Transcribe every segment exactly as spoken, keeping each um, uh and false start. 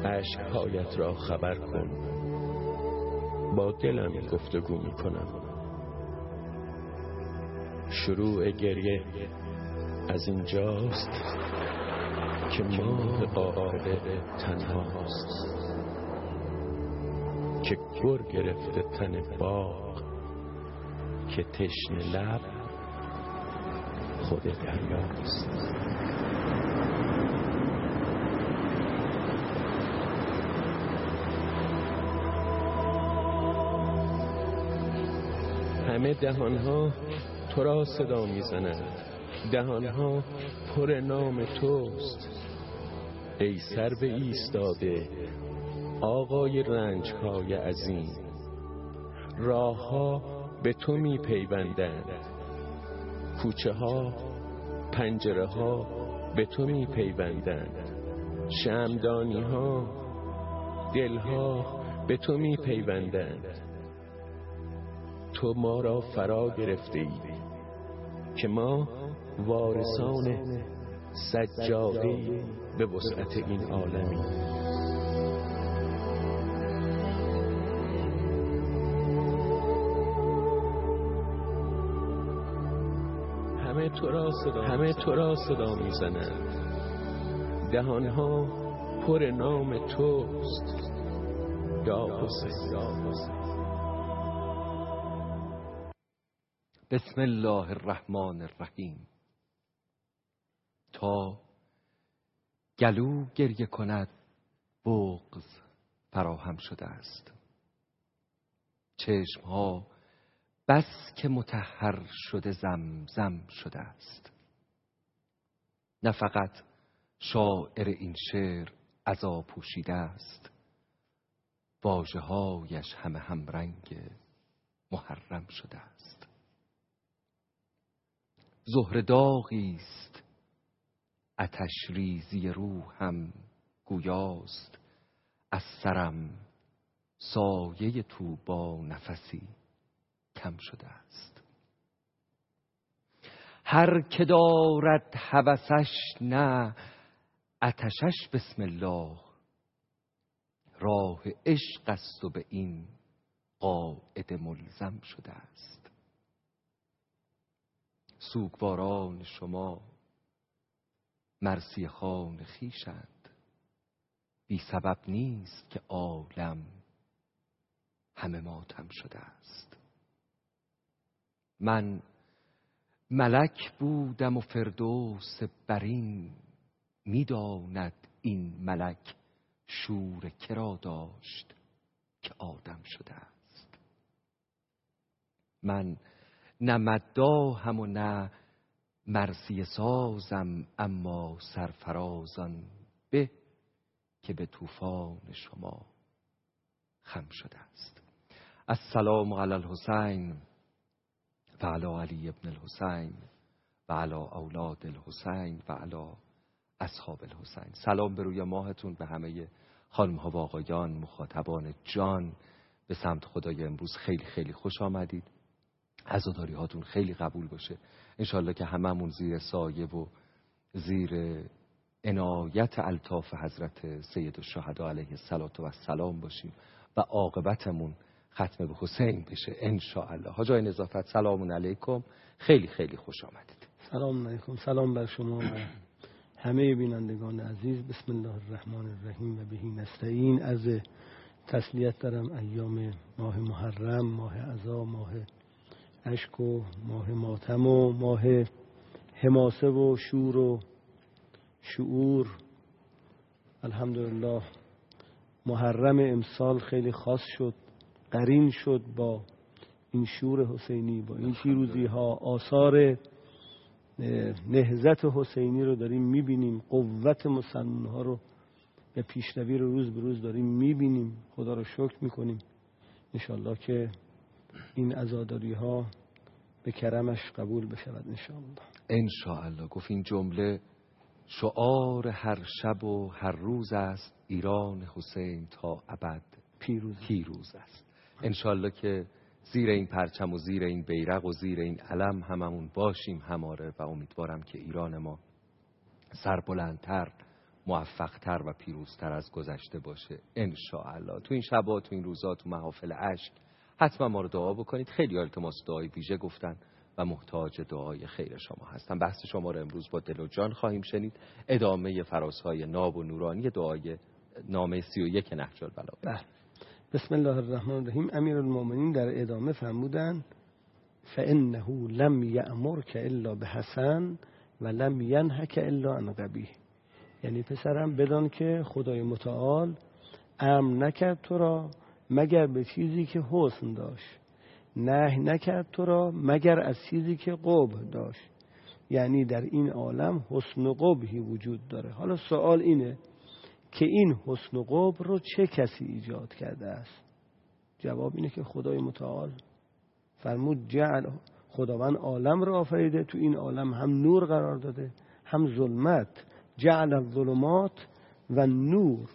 اشک‌هایت را خبر کن، با دلم گفتگو می کنم. شروع گریه از اینجاست که ماه عاقبه تنهاست، که گر گرفته تن باغ، که تشنه لب خود دریاست. همه دهانها تو را صدا میزنند، دهانها پر نام توست. ای سر به ایستاده آقای رنج‌های عظیم، راه‌ها به تو می پیوندند، کوچه ها پنجره ها به تو می پیوندند، شمعدانی ها دل ها به تو می پیوندند. تو ما را فرا گرفته ای که ما وارثان سجاده به وسعت این عالمی. همه تو را صدا همه تو را صدا میزنند، دهانها پر نام توست. یا حسین. بسم الله الرحمن الرحیم. تا گلو گریه کند بغض فراهم شده است، چشمها بس که مطهر شده زمزم شده است. نه فقط شاعر این شعر عزا پوشیده است، واژه‌هایش همه همرنگ محرم شده است. زهره داغی است آتش ریزی روحم گویاست، از سرم سایه طوبی نفسی کم شده است. هر که دارد هوسش نه آتشش بسم الله، راه عشق است و به این قاعده ملزم شده است. سوگواران شما مرثیه خوان خویشند، بی سبب نیست که عالم همه ماتم شده است. من ملک بودم و فردوس برین، میداند این ملک شور کرا داشت که آدم شده است. من نه مداحم و نه مرثیه سازم، اما سرفرازان به که به طوفان شما خم شده است. السلام علی الحسین و علی علی ابن الحسین و علی اولاد الحسین و علی اصحاب الحسین. سلام به روی ماهتون، به همه خانم ها و آقایان مخاطبان جان به سمت خدای امروز. خیلی خیلی خوش آمدید. عزاداری هاتون خیلی قبول باشه انشالله که هممون زیر سایه و زیر عنایت الطاف حضرت سید الشهدا علیه السلام باشیم و عاقبتمون ختم به حسین بشه انشاءالله. حاج آقای نظافت سلام علیکم، خیلی خیلی خوش آمدید. سلام علیکم، سلام بر شما و همه بینندگان عزیز. بسم الله الرحمن الرحیم و بهی نستعین. از تسلیت دارم ایام ماه محرم، ماه عزا، ماه اشک و ماه ماتم و ماه حماسه و شور و شعور. الحمدلله محرم امسال خیلی خاص شد، قرین شد با این شور حسینی، با این پیروزی ها. آثار نهضت حسینی رو داریم میبینیم، قوت مسلمان ها رو به پیشروی رو روز به روز داریم میبینیم. خدا رو شکر میکنیم انشالله که این عزاداری ها به کرمش قبول بشود انشاءالله. انشاءالله. گفت این جمله شعار هر شب و هر روز است، ایران حسین تا ابد پیروز پیروز است. انشاءالله که زیر این پرچم و زیر این بیرق و زیر این علم هممون باشیم هماره و امیدوارم که ایران ما سربلندتر موفقتر و پیروزتر از گذشته باشه ان شاء الله. تو این شبا، تو این روزا، تو محافل اشک حتما ما رو دعا بکنید. خیلی التماس دعای ویژه گفتن و محتاج دعای خیر شما هستم. بحث شما رو امروز با دل و جان خواهیم شنید. ادامه فرازهای ناب و نورانی دعای نامه سی و یک نهج البلاغه. بسم الله الرحمن الرحیم. امیرالمومنین در ادامه فرمودن فانه لم یأمرک الا بحسن و لم ینهک الا عن قبیح. یعنی پسرم بدان که خدای متعال امر نکرد تو را مگر به چیزی که حسن داشت، نهی نکرد تو را مگر از چیزی که قبح داشت. یعنی در این عالم حسن و قبحی وجود داره. حالا سوال اینه که این حسن و قبح رو چه کسی ایجاد کرده است؟ جواب اینه که خدای متعال. فرمود جعل، خداوند عالم رو آفریده، تو این عالم هم نور قرار داده هم ظلمت. جعل الظلمات و نور.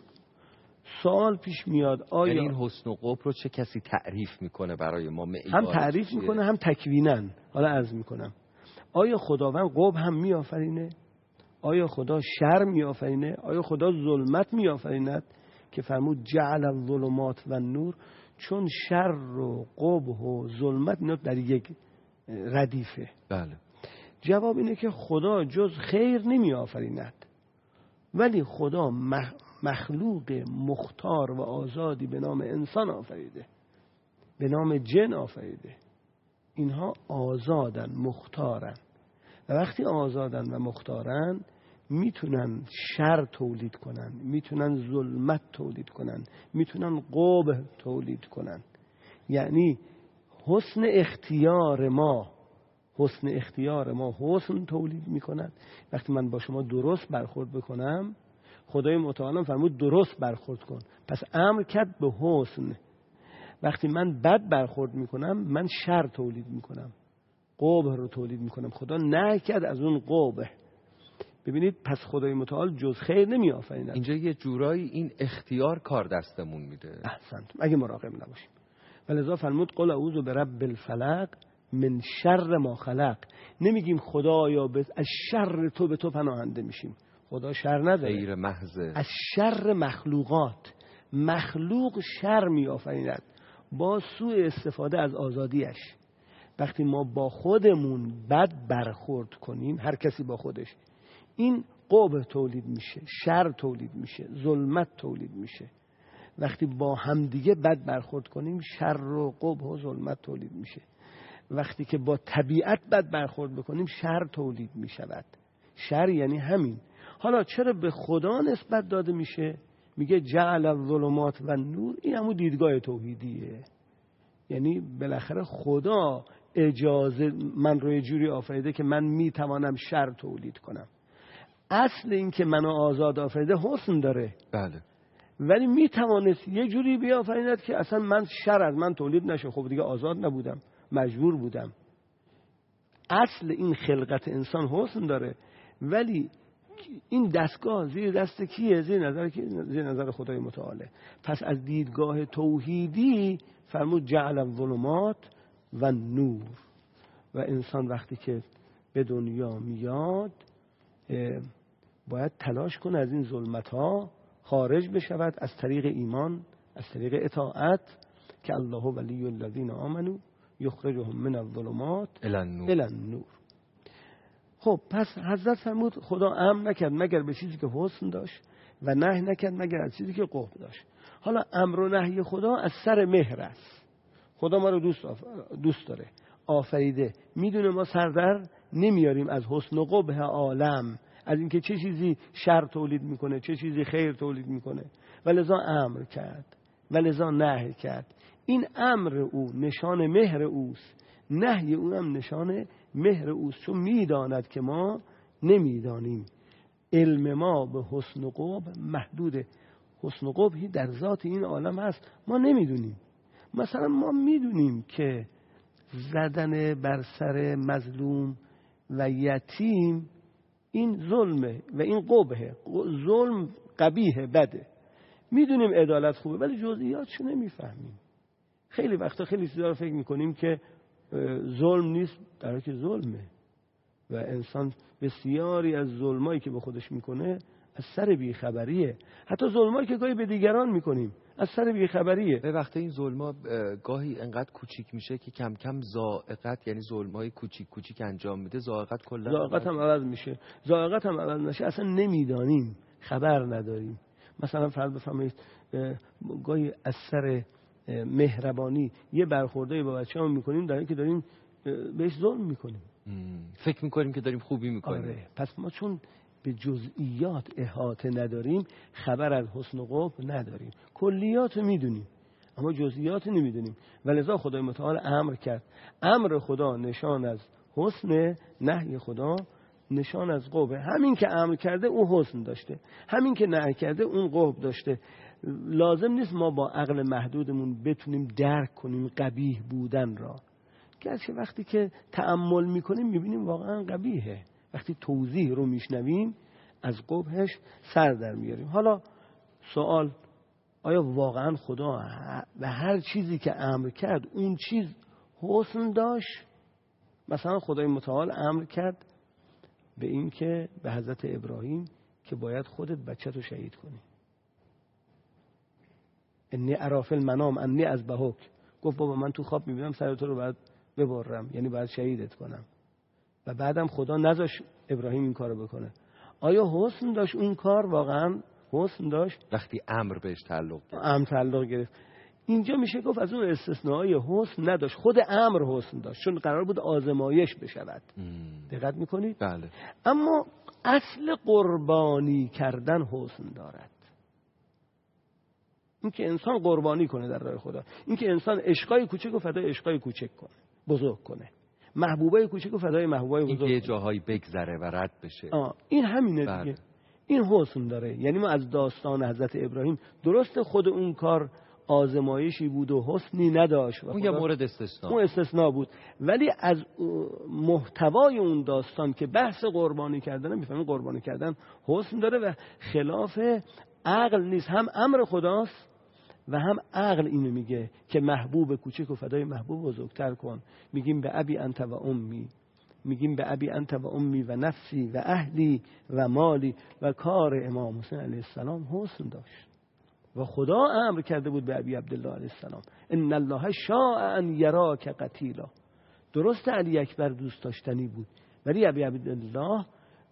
سوال پیش میاد آیا یعنی این حسن و قبح رو چه کسی تعریف میکنه برای ما؟ هم تعریف میکنه هم تکوینن. حالا عرض میکنم آیا خداوند قبح هم میآفرینه؟ آیا خدا شر میآفرینه؟ آیا خدا ظلمت میآفریند؟ که فرمود جعل الظلمات و نور، چون شر و قبح و ظلمت اینا در یک ردیفه. بله. جواب اینه که خدا جز خیر نمی آفریند، ولی خدا مخلوق مختار و آزادی به نام انسان آفریده، به نام جن آفریده. اینها آزادن، مختارن، و وقتی آزادن و مختارن میتونن شر تولید کنن، میتونن ظلمت تولید کنن، میتونن قبح تولید کنن. یعنی حسن اختیار ما حسن اختیار ما حسن تولید میکنن. وقتی من با شما درست برخورد بکنم، خدای متعال فرمود درست برخورد کن، پس امر کرد به حسن. وقتی من بد برخورد میکنم من شر تولید میکنم، قبح رو تولید میکنم. خدا نهی کرد از اون قبح. ببینید پس خدای متعال جز خیر نمی آفریند. اینجا یه جورایی این اختیار کار دستمون میده. احسنت، اگه مراقب نباشیم. ولذا فرمود قل اعوذ برب الفلق من شر ما خلق. نمیگیم خدایا از شر تو به تو پناهنده میشیم. خدا شر نداره، غیر محض. از شر مخلوقات. مخلوق شر می آفریند با سوء استفاده از آزادیش. وقتی ما با خودمون بد برخورد کنیم، هر کسی با خودش، این قبح تولید میشه، شر تولید میشه، ظلمت تولید میشه. وقتی با همدیگه بد برخورد کنیم، شر و قبح و ظلمت تولید میشه. وقتی که با طبیعت بد برخورد بکنیم، شر تولید میشود. شر یعنی همین. حالا چرا به خدا نسبت داده میشه؟ میگه جعل الظلمات و نور. این همون دیدگاه توحیدیه. یعنی بالاخره خدا اجازه من رو یه جوری آفریده که من میتوانم شر تولید کنم. اصل این که منو آزاد آفریده حسن داره. بله. ولی میتوانست یه جوری بیافریند که اصلا من شر از من تولید نشه. خب دیگه آزاد نبودم، مجبور بودم. اصل این خلقت انسان حسن داره، ولی این دستگاه زیر دست کیه؟ زیر نظر کی؟ زیر نظر خدای متعاله. پس از دیدگاه توحیدی فرمود جعل الظلمات و نور. و انسان وقتی که به دنیا میاد باید تلاش کنه از این ظلمت ها خارج بشود از طریق ایمان، از طریق اطاعت، که الله ولی الذین آمنوا یخرجهم من الظلمات الی النور. الی النور. خب پس حضرت فرمود خدا امر نکرد مگر به چیزی که حسن داشت و نهی نکرد مگر از چیزی که قبح داشت. حالا امر و نهی خدا از سر مهر است. خدا ما رو دوست, آف... دوست داره، آفریده، میدونه ما سردر نمیاریم از حسن و قبح عالم، از اینکه چه چیزی شر تولید میکنه چه چیزی خیر تولید میکنه. ولذا امر کرد، ولذا نهی کرد. این امر او نشان مهر اوست، نهی او هم نشان مهر اوست، چون میداند که ما نمیدانیم. علم ما به حسن و قبح محدوده. حسن و قبحی در ذات این عالم هست، ما نمیدونیم. مثلا ما میدونیم که زدن بر سر مظلوم و یتیم این ظلمه و این قبحه. ظلم قبیحه، بده. میدونیم عدالت خوبه، ولی جزئیاتشو نمیفهمیم. خیلی وقتا خیلی چیزا رو فکر میکنیم که ظلم نیست، در حالی که ظلمه. و انسان بسیاری از ظلمایی که به خودش میکنه از سر بیخبریه. حتی ظلمایی که گاهی به دیگران میکنیم از سر بیخبریه. به وقتی این ظلما گاهی انقدر کوچیک میشه که کم کم ذائقت، یعنی ظلمای کوچیک کوچیک انجام میده، ذائقت کلا ذائقت هم عوض میشه. ذائقت هم عوض نشه اصلا نمیدانیم، خبر نداریم. مثلا فرض بفرمایید گاهی از سر مهربانی یه برخوردی با بچه‌مون میکنیم در حالی که داریم بهش ظلم میکنیم. فکر میکنیم که داریم خوبی میکنیم. آره. پس ما چون به جزئیات احاطه نداریم، خبر از حسن و قبح نداریم. کلیات میدونیم اما جزئیات نمیدونیم. ولذا خدای متعال امر کرد. امر خدا نشان از حسن، نهی خدا نشان از قبح. همین که امر کرده او حسن داشته، همین که نهی کرده اون قبح داشته. لازم نیست ما با عقل محدودمون بتونیم درک کنیم قبیح بودن را، گرچه وقتی که تأمل میکنیم میبینیم واقعا قبیحه. وقتی توضیح رو میشنویم از قبحش سر در میاریم. حالا سوال، آیا واقعا خدا به هر چیزی که امر کرد اون چیز حسن داشت؟ مثلا خدای متعال امر کرد به این که به حضرت ابراهیم که باید خودت بچه تو شهید کنی. انی اری فی المنام انی اذبحک. گفت بابا من تو خواب میبینم سر تو رو باید ببرم، یعنی باید شهیدت کنم. و بعدم خدا نذاش ابراهیم این کارو بکنه. آیا حسن داشت اون کار؟ واقعا حسن داشت وقتی امر بهش تعلق گرفت. امر تعلق گرفت. اینجا میشه گفت از اون استثناءای حسن نداشت، خود امر حسن داشت، چون قرار بود آزمایش بشود. دقت میکنید؟ بله. اما اصل قربانی کردن حسن دارد. این که انسان قربانی کنه در راه خدا، این که انسان عشقای کوچک و فدای عشقای کوچک کنه، بزرگ کنه، محبوبای کوچک و فدای محبوبای بزرگ، این که جاهایی بگذره و رد بشه. آه. این همینه بله. دیگه. این حسن داره. یعنی ما از داستان حضرت ابراهیم، درست خود اون کار آزمایشی بود و حسنی نداشت، اون یه مورد استثناء، اون استثناء بود، ولی از محتوای اون داستان که بحث قربانی کردن، میفهمیم قربانی کردن حسن داره و خلاف عقل نیست. هم امر خداست و هم عقل اینو میگه که محبوب کوچک و فدای محبوب بزرگتر کن. میگیم به ابی انت و امی، میگیم به ابی انت و امی و نفسی و اهلی و مالی. و کار امام حسین علیه السلام حسن داشت و خدا امر کرده بود به ابی عبدالله علیه السلام ان الله شاء ان یراک قتیلا. درست علی اکبر دوست داشتنی بود، ولی ابی عبدالله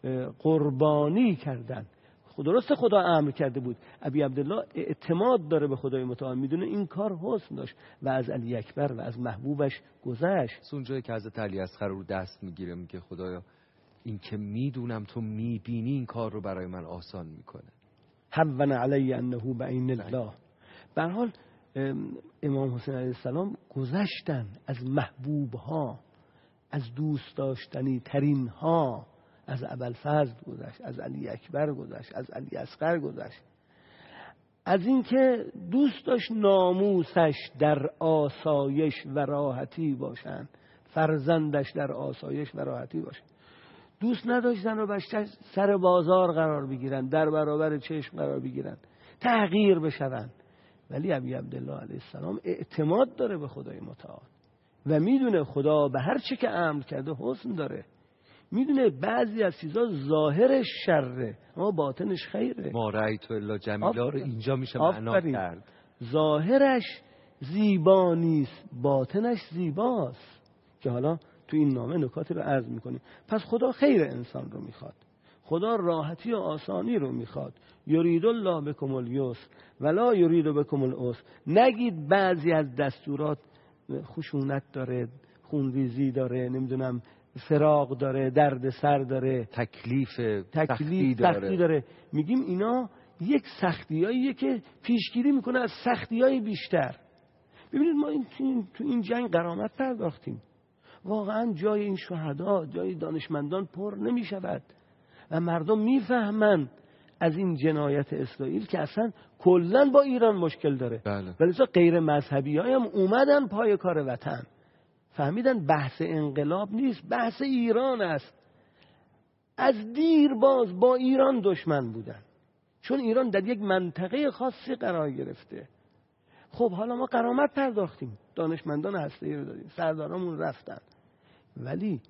قربانی کردن. درست خدا امر کرده بود. ابی عبدالله اعتماد داره به خدای متعال، میدونه این کار حسن داشت و از علی اکبر و از محبوبش گذشت. اونجایی که حضرت علی اصغر رو دست میگیره میگه خدایا این که میدونم تو میبینی این کار رو برای من آسان میکنه. هون علی انه بعین الله. به هر حال امام حسین علیه السلام گذشتن از محبوب ها، از دوست داشتنی ترین ها، از ابوالفضل گذشت، از علی اکبر گذشت، از علی اصغر گذشت، از اینکه دوست داشت ناموسش در آسایش و راحتی باشن، فرزندش در آسایش و راحتی باشن. دوست نداشت زن و بچه سر بازار قرار بگیرن، در برابر چشم قرار بگیرن، تحقیر بشون. ولی ابی عبدالله علیه السلام اعتماد داره به خدای متعال و میدونه خدا به هر چی که امر کرده حسن داره. میدونه بعضی از چیزا ظاهرش شره اما باطنش خیره. ما رأیت الا جمیلا رو اینجا میشه معنا کرد. ظاهرش زیبا نیست، باطنش زیباست، که حالا تو این نامه نکاتی رو عرض میکنیم. پس خدا خیر انسان رو میخواد، خدا راحتی و آسانی رو میخواد. یرید الله بکم الیسر ولا یرید بکم العسر. نگید بعضی از دستورات خشونت داره، خونریزی داره، نمیدونم فراق داره، درد سر داره، تکلیف تکلیف سختی داره. میگیم اینا یک سختیاییه که پیشگیری میکنه از سختیای بیشتر. ببینید ما این تو این جنگ غرامت پرداختیم. واقعا جای این شهدا، جای دانشمندان پر نمیشود و مردم میفهمن از این جنایت اسرائیل که اصلا کلا با ایران مشکل داره. بله. ولی غیر مذهبی هم اومدن پای کار وطن، فهمیدن بحث انقلاب نیست، بحث ایران است. از دیر باز با ایران دشمن بودن، چون ایران در یک منطقه خاصی قرار گرفته. خب حالا ما غرامت پرداختیم، دانشمندان هسته‌ای رو دادیم، سردارامون رفتن، ولی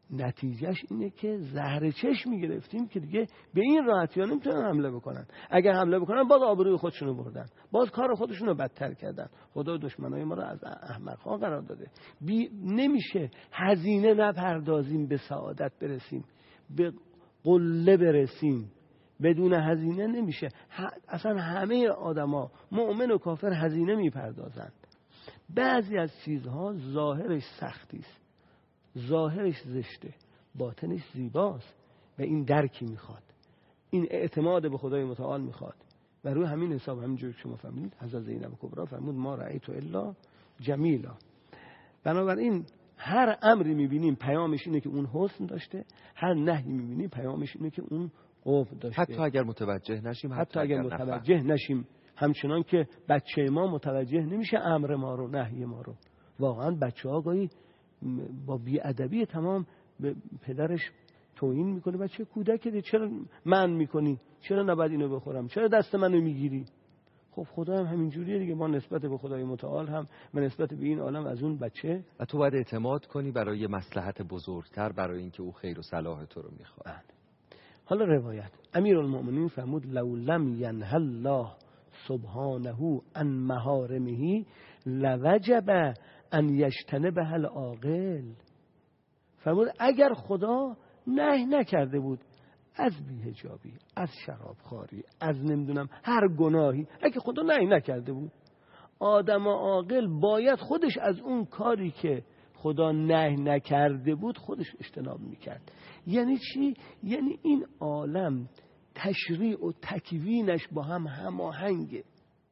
نتیجهش اینه که زهر چشم میگرفتیم که دیگه به این راحتی ها نمیتونن حمله بکنن. اگر حمله بکنن باز آبروی خودشونو بردن، باز کار خودشونو بدتر کردن. خدا دشمنای ما رو از احمق‌ها قرار داده. بی نمیشه هزینه نپردازیم به سعادت برسیم، به قله برسیم. بدون هزینه نمیشه. اصلا همه آدما مؤمن و کافر هزینه میپردازند. بعضی از چیزها ظاهرش سختی است، ظاهرش زشته، باطنش زیباست و این درکی میخواد، این اعتماد به خدای متعال میخواد. و روی همین حساب همینجور که شما فهمیدید حضرت زینب کبرا فرمود ما رأیت الا جمیلا. بنابراین هر امری میبینیم پیامش اینه که اون حسن داشته، هر نهی میبینیم پیامش اینه که اون قبح داشته. حتی اگر متوجه نشیم، حتی, حتی اگر, اگر متوجه نفهم. نشیم، همچنان که بچه ما متوجه نمیشه امر ما رو، نهی ما رو. واقعا بچه ها گاهی با بی‌ادبی تمام به پدرش توهین میکنه. بچه کودک، چرا من میکنی؟ چرا نباید اینو بخورم؟ چرا دست منو میگیری؟ خب خدا هم همین جوریه دیگه. ما نسبت به خدای متعال هم و نسبت به این عالم از اون بچه، و تو باید اعتماد کنی برای مصلحت بزرگتر، برای اینکه او خیر و صلاح تو رو میخواد. حالا روایت امیرالمؤمنین فرمود لو لم ینه الله سبحانه عن محارمه لوجب ان یجتنبها العاقل. فرمود اگر خدا نهی نکرده بود از بی‌حجابی، از شرابخواری، از نمیدونم هر گناهی، اگه خدا نهی نکرده بود، آدم عاقل باید خودش از اون کاری که خدا نهی نکرده بود خودش اجتناب میکرد. یعنی چی؟ یعنی این عالم تشریع و تکوینش با هم هماهنگه.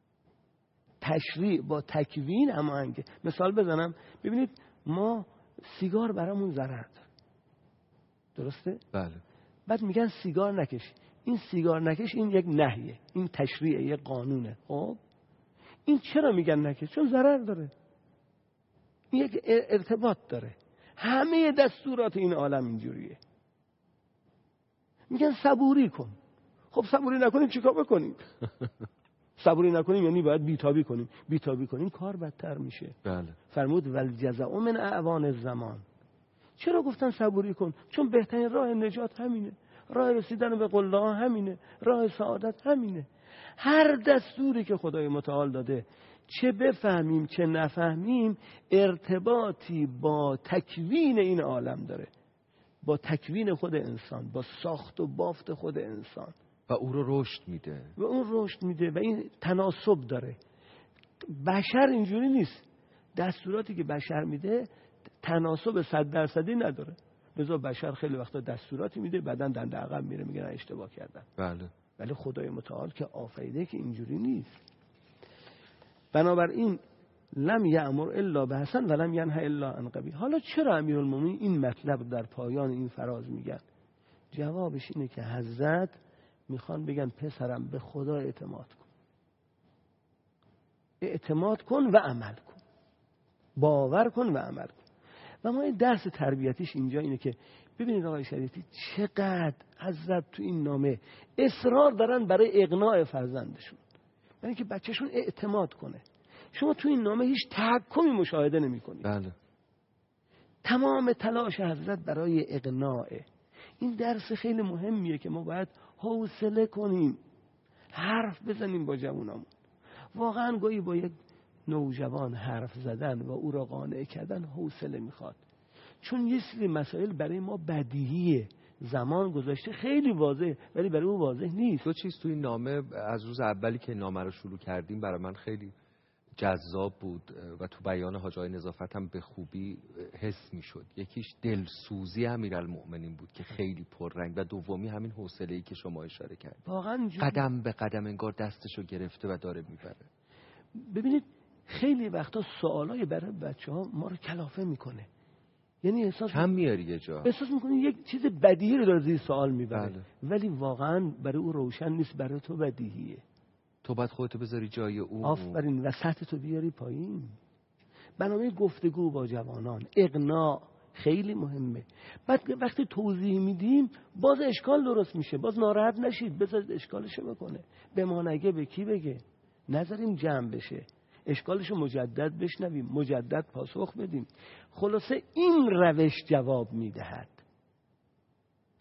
تشریع با تکوین هماهنگه. مثال بزنم، ببینید ما سیگار برامون ضرر داره، درسته؟ بله. بعد میگن سیگار نکش. این سیگار نکش این یک نهیه، این تشریعه، یک قانونه. خب این چرا میگن نکش؟ چون ضرر داره، این یک ارتباط داره. همه دستورات این عالم اینجوریه. میگن صبوری کن. خب صبوری نکنیم چیکار بکنیم؟ صبوری نکنیم یعنی باید بیتابی کنیم. بیتابی کنیم کار بدتر میشه. بله. فرمود والجزاء من اعوان الزمان. چرا گفتن صبوری کن؟ چون بهترین راه نجات همینه، راه رسیدن به قله ها همینه، راه سعادت همینه. هر دستوری که خدای متعال داده، چه بفهمیم چه نفهمیم، ارتباطی با تکوین این عالم داره، با تکوین خود انسان، با ساخت و بافت خود انسان، و او رو رشد میده و اون رشد میده و این تناسب داره. بشر اینجوری نیست. دستوراتی که بشر میده تناسب صد درصدی نداره. لذا بشر خیلی وقتا دستوراتی میده بعدن دنده عقب میره، میگن اشتباه کردن. بله. ولی خدای متعال که آفریده که اینجوری نیست. بنابراین لم یأمر الا بحسن و لم ینه الا عن قبیح. حالا چرا امیرالمومنین این مطلب در پایان این فراز میگن؟ جوابش اینه که حضرت میخوان بگن پسرم به خدا اعتماد کن، اعتماد کن و عمل کن، باور کن و عمل کن. و ما این درس تربیتیش اینجا اینه که ببینید آقای شریفی چقدر حضرت تو این نامه اصرار دارن برای اقناع فرزندشون، یعنی که بچهشون اعتماد کنه. شما تو این نامه هیچ تحکمی مشاهده نمی کنید. بله. تمام تلاش حضرت برای اقناعه. این درس خیلی مهمیه که ما باید حوصله کنیم، حرف بزنیم با جوانامون. واقعا گاهی با یک نوجوان حرف زدن و او را قانع کردن حوصله میخواد، چون یه سری مسائل برای ما بدیهیه، زمان گذاشته خیلی واضح ولی برای او واضح نیست. دو چیز تو این نامه از روز اولی که نامه رو شروع کردیم برای من خیلی جذاب بود و تو بیان حاج آقای نظافت هم به خوبی حس میشد. یکیش دلسوزی امیرالمؤمنین بود که خیلی پررنگ، و دومی همین حوصله‌ای که شما اشاره کردید. واقعا قدم به قدم انگار دستشو گرفته و داره میبره. ببینید خیلی وقتا سوالای برای بچه‌ها ما رو کلافه میکنه، یعنی احساس کم میاری یه جا، احساس میکنی یک چیز بدیهی رو داره زیر سوال میبره. بله. ولی واقعا برای او روشن نیست، برای تو بدیهیه. تو باید خودتو بذاری جای او. آفرین، و سطح تو بیاری پایین. بنابراین گفتگو با جوانان، اقناع خیلی مهمه. بعد وقتی توضیح میدیم باز اشکال درست میشه، باز ناراحت نشید، بذارید اشکالشو بکنه. به ما نگه به کی بگه؟ نذاریم جمع بشه، اشکالشو مجدد بشنویم، مجدد پاسخ بدیم. خلاصه این روش جواب میدهد.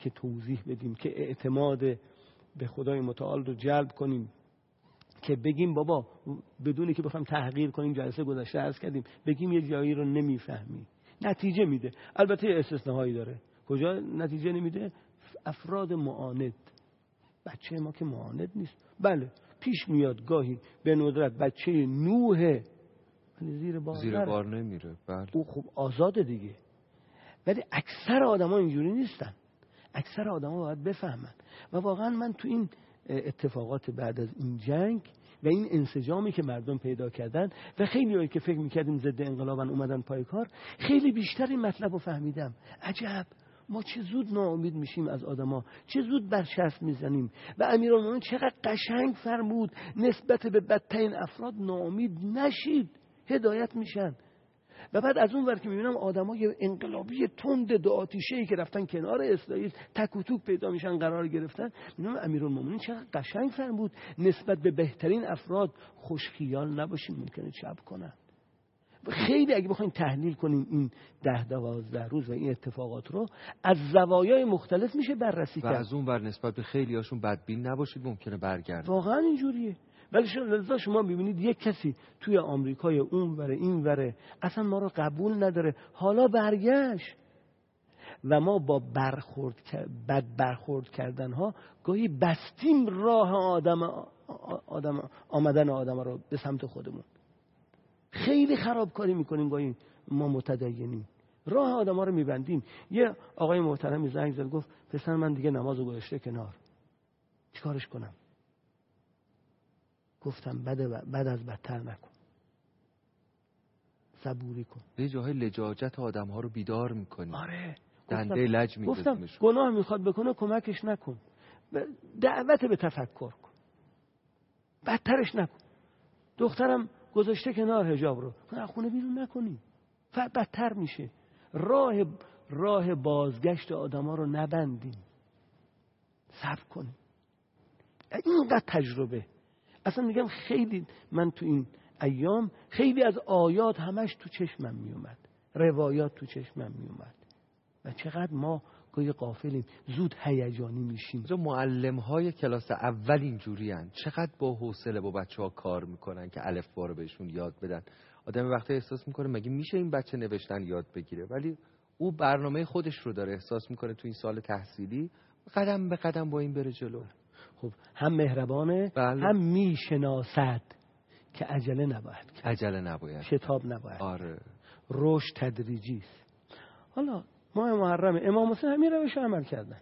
که توضیح بدیم، که اعتماد به خدای متعال رو جلب کنیم، که بگیم بابا بدونی که بخوام تحقیر کنیم، جلسه گذشته عرض کردیم بگیم یه جایی رو نمیفهمی، نتیجه میده. البته استثناهایی داره. کجا نتیجه نمیده؟ افراد معاند. بچه ما که معاند نیست. بله پیش میاد گاهی به ندرت بچه نوح زیر بار زیر بار نمیره. بله او خب آزاده دیگه. ولی اکثر آدما اینجوری نیستن. اکثر آدما باید بفهمن. و واقعا من تو این اتفاقات بعد از این جنگ و این انسجامی که مردم پیدا کردن و خیلی هایی که فکر میکردیم ضد انقلابن اومدن پای کار، خیلی بیشتر این مطلب رو فهمیدم. عجب ما چه زود ناامید میشیم از آدما، چه زود برچسب میزنیم. و امیرالمومنین چقدر قشنگ فرمود نسبت به بدترین افراد ناامید نشید، هدایت میشن. و بعد از اون ور که میبینم آدمای انقلابی تند دو آتیشه‌ای که رفتن کنار اسرائیل تک و توک پیدا میشن قرار گرفتن، میبینم امیرالمومنین چقدر قشنگ فرمود نسبت به بهترین افراد خوشخیال نباشیم، ممکنه چپ کنن. خیلی اگه بخوایم تحلیل کنیم این ده دوازده روز و این اتفاقات رو از زوایای مختلف میشه بررسی کرد. و از اون ور نسبت به خیلی هاشون بدبین نباشید، ممکنه برگردن. واقعا اینجوریه. ولی شما شما ببینید یک کسی توی آمریکای اون وره این وره اصلا ما رو قبول نداره، حالا برگشت. و ما با برخورد بد برخورد کردن ها گاهی بستیم راه آدم آدم آمدن آدم رو به سمت خودمون. خیلی خرابکاری میکنیم گاهی ما متدینیم، راه آدم ها رو میبندیم. یه آقای محترمی زنگ زد گفت پسر من دیگه نمازو گذاشته کنار، چیکارش کنم؟ گفتم بعد بعد از بدتر نکن، صبوری کن. به جاهای لجاجت آدم ها رو بیدار میکنی. آره دنده لج گفتم میزنیش. گناه میخواد بکنه کمکش نکن، دعوت به تفکر کن، بدترش نکن. دخترم گذاشته کنار حجاب رو، خونه بیرون نکنی، بدتر میشه. راه راه بازگشت آدما رو نبندیم، صبر کنیم. اینقدر تجربه. اصلا میگم خیلی من تو این ایام خیلی از آیات همش تو چشمم میومد، روایات تو چشمم میومد. و چقدر ما گاهی غافلیم، زود هیجانی میشیم. معلم های کلاس اول اینجوری هن. چقدر با حوصله با بچه ها کار میکنن که الف با رو بهشون یاد بدن. آدم وقتی احساس میکنه مگه میشه این بچه نوشتن یاد بگیره، ولی او برنامه خودش رو داره، احساس میکنه تو این سال تحصیلی قدم به قدم با این بره جلو. خب هم مهربانه، بله. هم میشناسد که عجله نباید کرد. عجله نباید، شتاب نباید. آره. رشد تدریجی است. حالا ماه محرم امام حسین همین روش عمل کردن،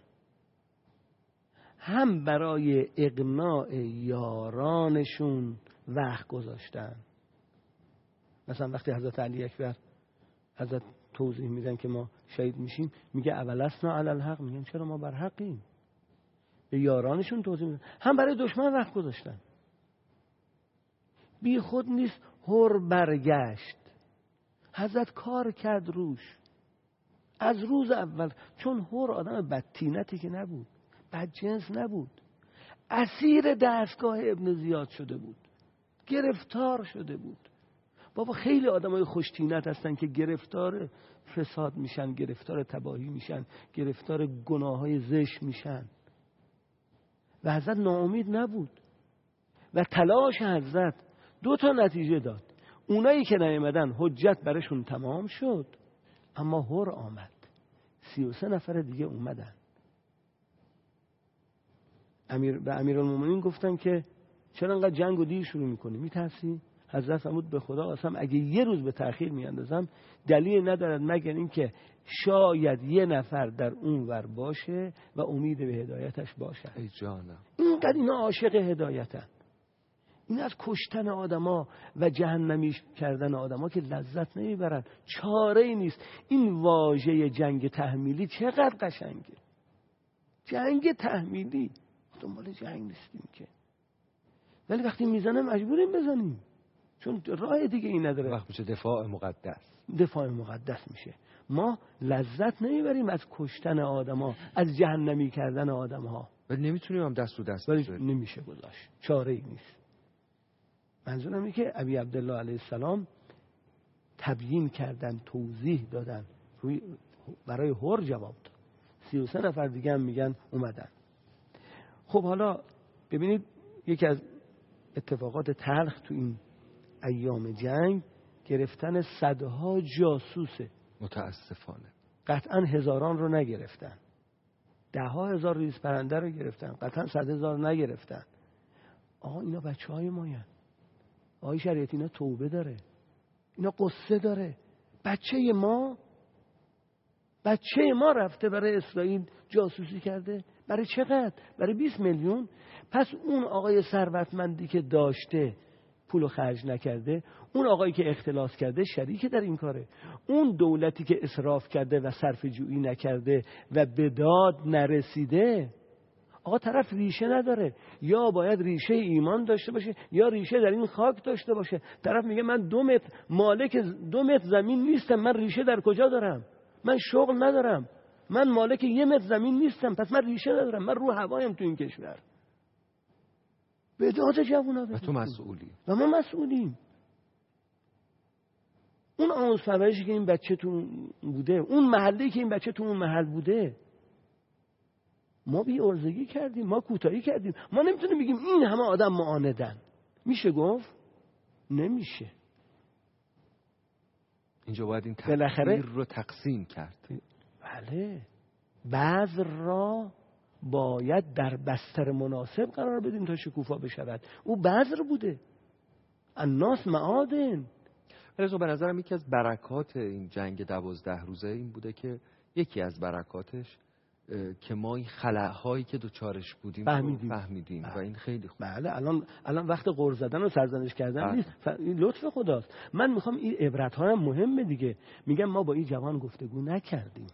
هم برای اقناع یارانشون وقت گذاشتن. مثلا وقتی حضرت علی اکبر حضرت توضیح میدن که ما شهید میشیم، میگه اولسنا علی الحق، میگن چرا ما بر حقیم. به یارانشون توضیح میدن. هم برای دشمن وقت گذاشتن. بی خود نیست هر برگشت، حضرت کار کرد روش از روز اول. چون هر آدم بدتینتی که نبود، بدجنس نبود، اسیر دستگاه ابن زیاد شده بود، گرفتار شده بود. بابا خیلی آدمای خوشتینت هستن که گرفتار فساد میشن، گرفتار تباهی میشن، گرفتار گناههای زشت میشن. و حضرت ناامید نبود و تلاش حضرت دو تا نتیجه داد. اونایی که نیامدن حجت برشون تمام شد، اما هر آمد، سی و سه نفر دیگه اومدن. امیر به امیرالمومنین گفتن که چرا انقدر جنگ و دیر شروع میکنی، میترسی؟ حضرت فرمود به خدا قسم اگه یه روز به تأخیر میاندازم دلیل ندارد مگر اینکه شاید یه نفر در اون ور باشه و امید به هدایتش باشه. ای جانم، اینقدر اینا عاشق هدایتن. این از کشتن آدما و جهنمی کردن آدما که لذت نمیبرن، چاره ای نیست. این واژه جنگ تحمیلی چقدر قشنگه. جنگ تحمیلی، دنبال جنگ نیستیم که، ولی وقتی میزنه مجبوریم بزنیم، چون راه دیگه این نداره. وقت میشه دفاع مقدس. دفاع مقدس میشه. ما لذت نمیبریم از کشتن آدما، از جهنمی کردن آدمها، ولی نمیتونیم هم دست رو دست ولی نمیشه گذاشت، چاره ای نیست. منظورم اینه که ابی عبدالله علیه السلام تبیین کردن، توضیح دادن، روی برای هر جواب داد. سی و سه نفر دیگه هم میگن اومدن. خب حالا ببینید یکی از اتفاقات تلخ تو این ایام جنگ گرفتن صدها جاسوسه. متاسفانه قطعا هزاران رو نگرفتن، ده ها هزار ریز پرنده رو گرفتن، قطعا صد هزار رو نگرفتن. آقا اینا بچه های ماین، آقای شریعتی اینا توبه داره، اینا قصه داره. بچه ما بچه ما رفته برای اسرائیل جاسوسی کرده. برای چقدر؟ برای بیست میلیون. پس اون آقای ثروتمندی که داشته پولو خرج نکرده، اون آقایی که اختلاس کرده شریک در این کاره. اون دولتی که اسراف کرده و صرفه جویی نکرده و به داد نرسیده، آقا طرف ریشه نداره. یا باید ریشه ایمان داشته باشه یا ریشه در این خاک داشته باشه. طرف میگه من دو متر مالک دو متر زمین نیستم، من ریشه در کجا دارم؟ من شغل ندارم، من مالک یه متر زمین نیستم، پس من ریشه ندارم، من رو هوایم تو این کشور. به داد جوونا و تو مسئولی و ما مسئولیم. اون آموز پرورشی که این بچه تو بوده، اون محلی که این بچه تو اون محل بوده، ما بی ارزگی کردیم، ما کوتاهی کردیم. ما نمیتونیم بگیم این همه آدم معاندن. میشه گفت؟ نمیشه. اینجا باید این تقدیر رو تقسیم کرد. بله، بذر را باید در بستر مناسب قرار بدیم تا شکوفا بشود. او بذر بوده. الناس معادن. رضا به نظرم یکی از برکات این جنگ دوازده روزه این بوده که یکی از برکاتش که ما این خلاهایی که دوچارش بودیم فهمیدیم, فهمیدیم. و این خیلی خوب. بله الان الان وقت غر زدن و سرزنش کردن نیست. ف... این لطف خداست. من میخوام این عبرت ها هم مهمه دیگه. میگم ما با این جوان گفتگو نکردیم،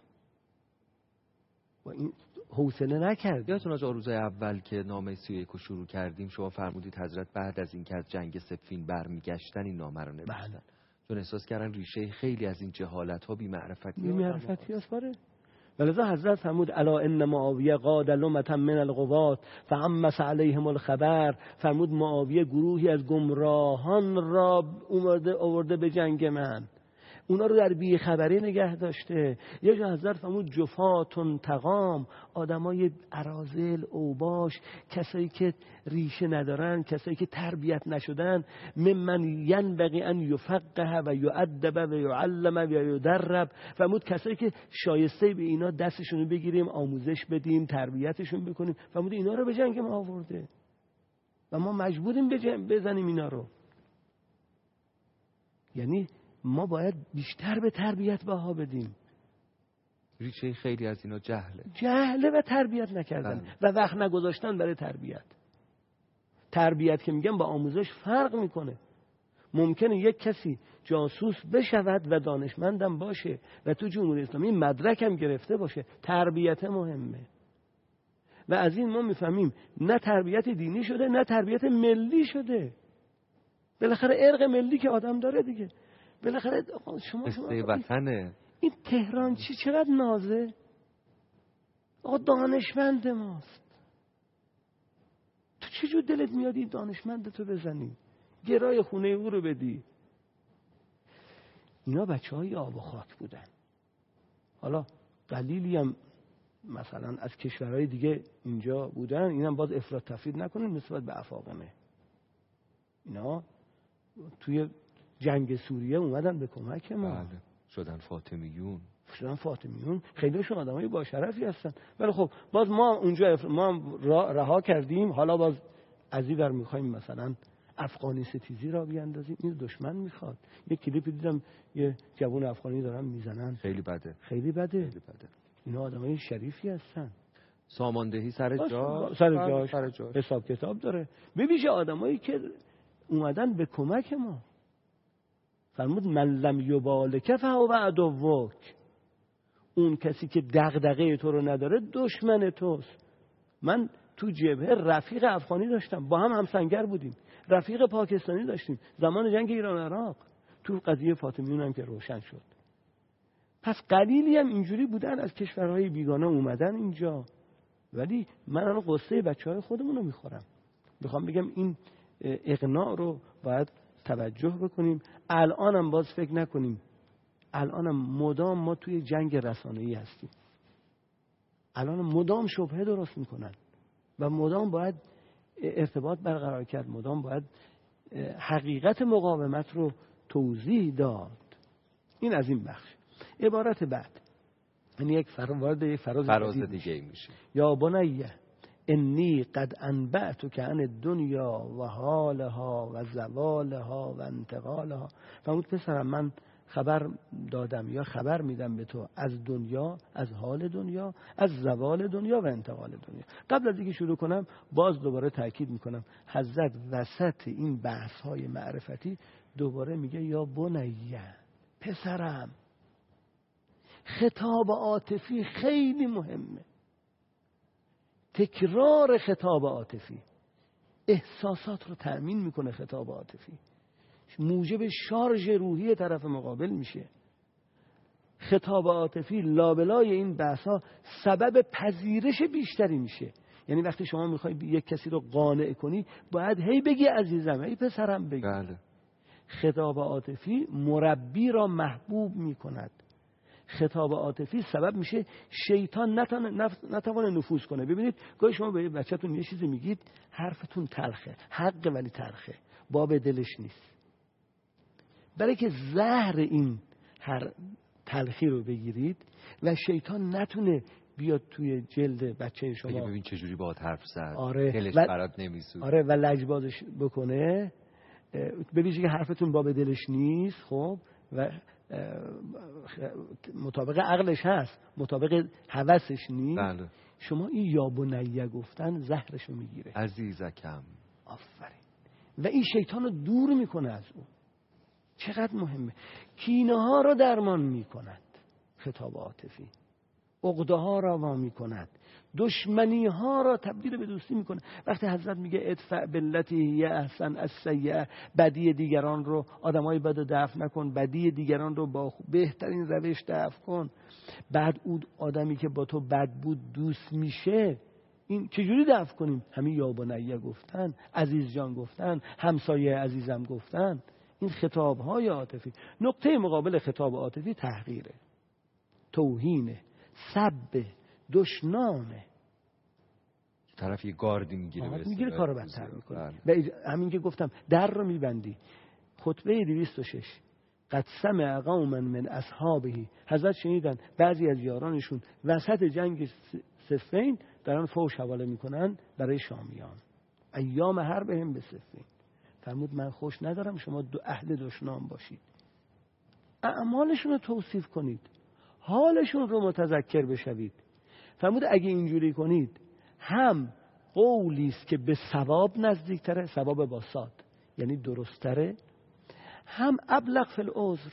با این حوصله نکردیم. یادتون از روزای اول که نامه سی و یک رو شروع کردیم شما فرمودید حضرت بعد از این که از جنگ صفین برمیگشتن این نامه رو نوشتن. بله. چون احساس کردن ریشه خیلی از این جهالت ها بی‌معرفتی بی‌معرفتی است. باره ولذا حضرت فرمود الا ان معاویه قاد لمة من القوات فعمس علیهم الخبر. فرمود معاویه گروهی از گمراهان را اومده آورده به جنگ من، اونا رو در بی خبری نگه داشته. یه جا حضرت فرمود جفاتون تقام، آدمای اراذل اوباش، کسایی که ریشه ندارن، کسایی که تربیت نشدن، ممن ینبغی ان یفقه و یؤدب و یعلم و یدرب. فرمود کسایی که شایسته به اینا دستشون بگیریم، آموزش بدیم، تربیتشون بکنیم. فرمود اینا رو به جنگ ما آورده و ما مجبوریم بزنیم اینا رو. یعنی ما باید بیشتر به تربیت بها بدیم. ریشه خیلی از اینا جهله جهله و تربیت نکردن بله. و وقت نگذاشتن برای تربیت. تربیت که میگم با آموزش فرق میکنه. ممکنه یک کسی جاسوس بشود و دانشمندم باشه و تو جمهوری اسلامی مدرک هم گرفته باشه. تربیت مهمه و از این ما میفهمیم نه تربیت دینی شده نه تربیت ملی شده. بالاخره ارق ملی که آدم داره دیگه. بالاخره شما شما وطنه. این تهران چی چقدر نازه؟ آقا دانشمند ماست. تو چجور دلت میاد این دانشمند تو بزنی؟ گرای خونه او رو بدی؟ اینا بچه های آب و خاک بودن. حالا قلیلی هم مثلا از کشورهای دیگه اینجا بودن، اینم باز افراط تفرید نکنیم نسبت به افاقمه. اینا توی جنگ سوریه اومدن به کمک ما. بله. شدن فاطمیون. شدن فاطمیون. خیلیشون آدمای با شرفی هستن. ولی خب باز ما اونجا ما رها کردیم. حالا باز از این ور میخوایم مثلا افغانی ستیزی را بیاندازیم. این دشمن میخواد. یک کلیپ دیدم یه جوان افغانی دارن میزنن. خیلی بده. خیلی بده. خیلی بده. اینا آدمای شریفی هستن. ساماندهی سر جا سر جاش سر جاش حساب کتاب داره. ببینید آدمایی که اومدن به کمک ما. فرمود من لم یبالک فهو عدوک. اون کسی که دغدغه تو رو نداره دشمن توست. من تو جبهه رفیق افغانی داشتم، با هم همسنگر بودیم. رفیق پاکستانی داشتیم زمان جنگ ایران عراق. تو قضیه فاطمیون هم که روشن شد. پس قلیلی هم اینجوری بودن از کشورهای بیگانه اومدن اینجا. ولی من الان قصه بچهای خودمون رو میخورم. میخوام بگم این اقناع رو باید توجه بکنیم. الانم باز فکر نکنیم الانم مدام ما توی جنگ رسانه‌ای هستیم. الان مدام شبهه درست میکنن و مدام باید ارتباط برقرار کرد، مدام باید حقیقت مقاومت رو توضیح داد. این از این بخش. عبارت بعد یعنی یک وارد یک فراز, فراز دیگه میشه. یا بنیه انی قد انبأتک عن الدنیا و حالها و زوالها و انتقالها. فرمود پسرم من خبر دادم یا خبر میدم به تو از دنیا، از حال دنیا، از زوال دنیا و انتقال دنیا. قبل از اینکه شروع کنم باز دوباره تاکید میکنم حضرت وسط این بحث های معرفتی دوباره میگه یا بنیه، پسرم. خطاب عاطفی خیلی مهمه. تکرار خطاب عاطفی احساسات رو تأمین میکنه. خطاب عاطفی موجب شارژ روحی طرف مقابل میشه. خطاب عاطفی لابلای این بحثا سبب پذیرش بیشتری میشه. یعنی وقتی شما میخوای یک کسی رو قانع کنی باید هی بگی عزیزم، هی پسرم بگی. بله. خطاب عاطفی مربی را محبوب میکند. خطاب عاطفی سبب میشه شیطان نتوانه نفوذ کنه. ببینید گاهی شما به بچه‌تون یه چیزی میگید حرفتون تلخه، حق ولی تلخه، باب دلش نیست. برای که زهر این هر تلخی رو بگیرید و شیطان نتونه بیاد توی جلد بچه شما بگی ببین چجوری باهات حرف زد. آره. دلش و... برات نمیسوزه. آره و لجبازش بکنه، ببینید که حرفتون باب دلش نیست، خب و مطابق عقلش هست، مطابق هوسش نیست. بله. شما این یا بنیه گفتن زهرشو میگیره. عزیزکم. آفرین. و این شیطان رو دور میکنه از اون. چقدر مهمه. کینه ها رو درمان میکند خطاب عاطفی، عقده ها را وا میکند، دشمنی ها را تبدیل به دوستی میکنه. وقتی حضرت میگه ادفع بالتی هی احسن السیئه، بدی دیگران رو، آدمای بدو دفع نکن، بدی دیگران رو با بهترین روش دفع کن. بعد اون آدمی که با تو بد بود دوست میشه، این چجوری دفع کنیم؟ همین یا بنیه گفتن، عزیز جان گفتن، همسایه عزیزم گفتن. این خطاب های عاطفی. نقطه مقابل خطاب عاطفی تحقیره، توهینه، سب، دشنامه. طرف یه گاردی میگیره، آره میگیره، کارو بدتر میکنه. بله. و همین که گفتم در رو میبندی. خطبه دویست و شش قد سمع قوما من اصحابه، حضرت شنیدن بعضی از یارانشون وسط جنگ صفین دارن فوش حواله میکنن برای شامیان، ایام حربهم به صفین. فرمود من خوش ندارم شما دو اهل دشنام باشید. اعمالشون رو توصیف کنید، حالشون رو متذکر بشوید. فرمود اگه اینجوری کنید هم قولی است که به ثواب نزدیکتره، ثواب با صاد یعنی درستره، هم ابلغ فی العذر،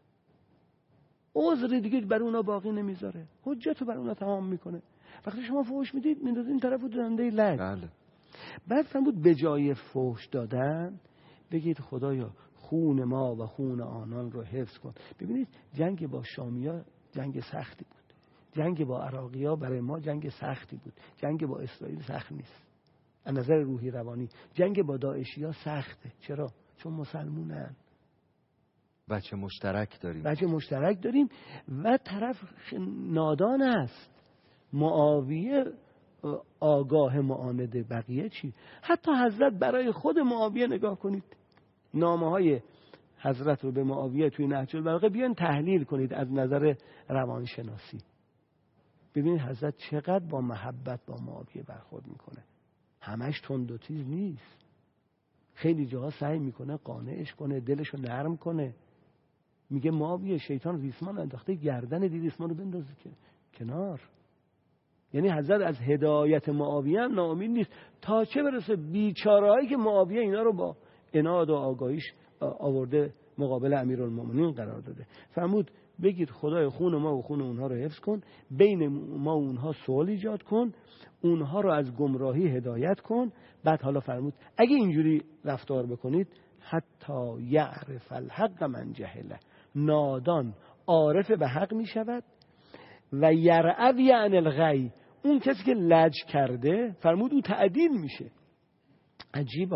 عذر دیگه بر اونا باقی نمیذاره، حجت رو بر اونا تمام میکنه. وقتی شما فحش میدید میندازین طرف رو دنده لج. بله. بعد فرمود به جای فحش دادن بگید خدایا خون ما و خون آنان رو حفظ کن. ببینید جنگ با شامیا جنگ سختی بود، جنگ با عراقیا برای ما جنگ سختی بود، جنگ با اسرائیل سخت نیست از نظر روحی روانی. جنگ با داعشیا سخته. چرا؟ چون مسلمونن، بچه مشترک داریم بچه مشترک داریم و طرف نادان است. معاویه آگاه معانده، بقیه چی؟ حتی حضرت برای خود معاویه نگاه کنید، نامه های حضرت رو به معاویه توی نهج البلاغه بیان تحلیل کنید از نظر روانشناسی. ببینید حضرت چقدر با محبت با معاویه برخورد میکنه. همش تند و تیز نیست، خیلی جاها سعی میکنه قانعش کنه، دلشو نرم کنه. میگه معاویه شیطان ریسمان انداخته گردن دی ریسمان رو بندازه که کنار. یعنی حضرت از هدایت معاویه هم ناامید نیست، تا چه برسه بیچارهایی که معاویه اینا رو با عناد و آگاهیش آورده مقابل امیرالمومنین قرار داده. فرمود بگید خدای خون ما و خون اونها رو حفظ کن، بین ما و اونها صلح ایجاد کن، اونها رو از گمراهی هدایت کن. بعد حالا فرمود اگه اینجوری رفتار بکنید حتی یعرف الحق من جهله، نادان عارف به حق می شود و یرعوی عن الغی، اون کسی که لج کرده فرمود او تعدیل میشه. عجیبه ها،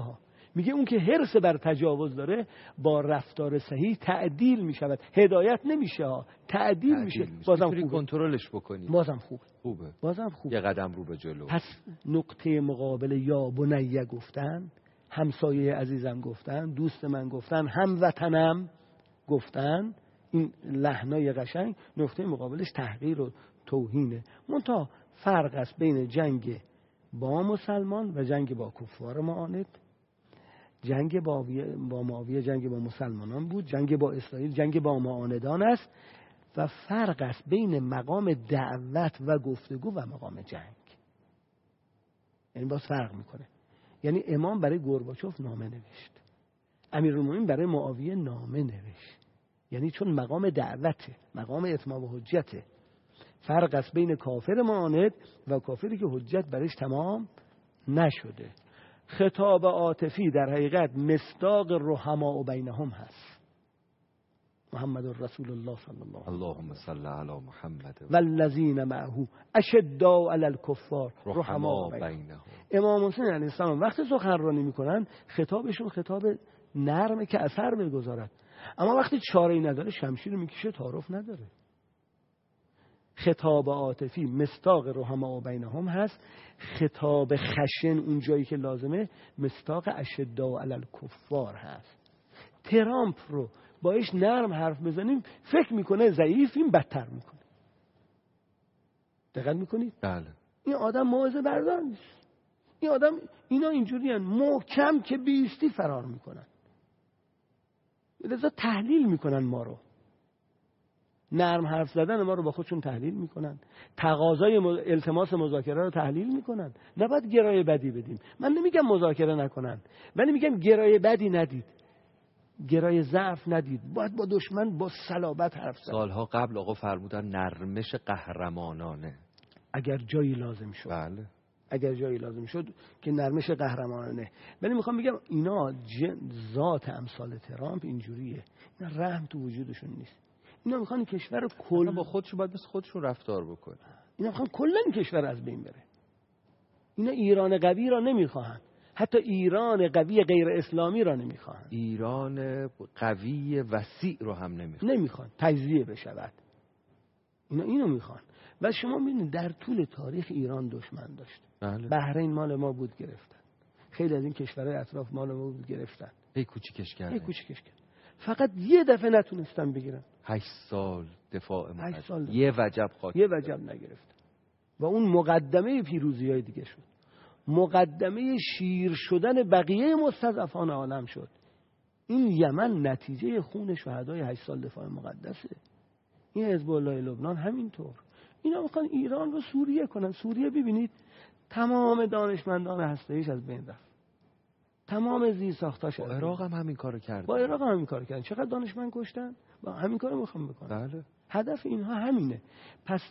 میگه اون که حرص بر تجاوز داره با رفتار صحیح تعدیل میشود، هدایت نمیشه ها، تعدیل, تعدیل میشه. میشه. بازم خوبه کنترلش بکنی. بازم خوبه. خوبه. بازم خوبه. یه قدم رو به جلو. پس نقطه مقابل یا بنیه گفتن، همسایه عزیزم گفتن، دوست من گفتن، هموطنم گفتن، این لحنای قشنگ، نقطه مقابلش تحقیر و توهینه. منتها فرق است بین جنگ با مسلمان و جنگ با کفار معاند. جنگ با با معاویه جنگ با مسلمانان بود، جنگ با اسرائیل جنگ با معاندان است و فرق است بین مقام دعوت و گفتگو و مقام جنگ. یعنی باز فرق میکنه. یعنی امام برای گورباچوف نامه نوشت، امیرالمومنین برای معاویه نامه نوشت، یعنی چون مقام دعوته، مقام اتمام حجته. فرق است بین کافر معاند و کافری که حجت برش تمام نشده. خطاب عاطفی در حقیقت مصداق رحماء بینهم هست. محمد رسول الله صلی الله علیه و اللهم صل علی محمد والذین معه اشداء علی الکفار رحماء بینهم. امام حسین علیه السلام وقتی سخنرانی میکنن خطابشون خطاب نرمه که اثر بگذارد، اما وقتی چاره‌ای نداره شمشیر میکشه، تعارف نداره. خطاب عاطفی مصداق رحماء بینهم هست، خطاب خشن اون جایی که لازمه مصداق اشداء علی الکفار هست. ترامپ رو باش نرم حرف بزنیم فکر میکنه ضعیفیم، بدتر میکنه. دقت میکنید؟ بله. این آدم موعظه بردار نیست. این آدم اینا اینجوری هن محکم که بیستی فرار میکنن، لذا تحلیل میکنن ما رو. نرم حرف زدن ما رو با خودشون تحلیل میکنن، تقاضای التماس مذاکره رو تحلیل میکنن. نباید گرای بدی بدیم. من نمیگم مذاکره نکنن، ولی میگم گرای بدی ندید، گرای ضعف ندید. باید با دشمن با صلابت حرف زد. سالها قبل آقا فرمودن نرمش قهرمانانه اگر جایی لازم شد. بله. اگر جایی لازم شد که نرمش قهرمانانه. ولی میخوام بگم اینا ذات امثال ترامپ اینجوریه، اینا رحم تو وجودشون نیست. اینا میخوان کشور کل با خودشون باید مثل خودشون رفتار بکنه. اینا میخوان کلا کشور از بین بره. اینا ایران قوی را نمیخواهند، حتی ایران قوی غیر اسلامی را نمیخواهند. ایران قوی وسیع رو هم نمیخوان. نمیخوان تجزیه بشود. اینا اینو میخوان. و شما میبینید در طول تاریخ ایران دشمن داشت. بله. بحرین مال ما بود گرفتن. خیلی از این کشورهای اطراف مال ما بود گرفتن. ای کوچیکش کردن. ای کوچیکش کردن. فقط یه دفعه نتونستن بگیرن. هشت سال دفاع ما. هشت سال دفاع. یه وجب خاک. یه وجب نگرفتن. و اون مقدمه پیروزی‌های دیگه شد. مقدمه شیر شدن بقیه مستضعفان عالم شد. این یمن نتیجه خون شهدای هشت سال دفاع مقدسه. این حزب الله لبنان همینطور. اینا میخوان ایران رو سوریه کنن. سوریه ببینید تمام دانشمندان هسته‌ایش از بین رفت. تمام زیرساختاش. با عراق هم همین کارو کردن. با عراق هم همین کارو کردن. چقدر دانشمند کشتن؟ با همین کارو میخوام بکنن. بله. هدف اینها همینه. پس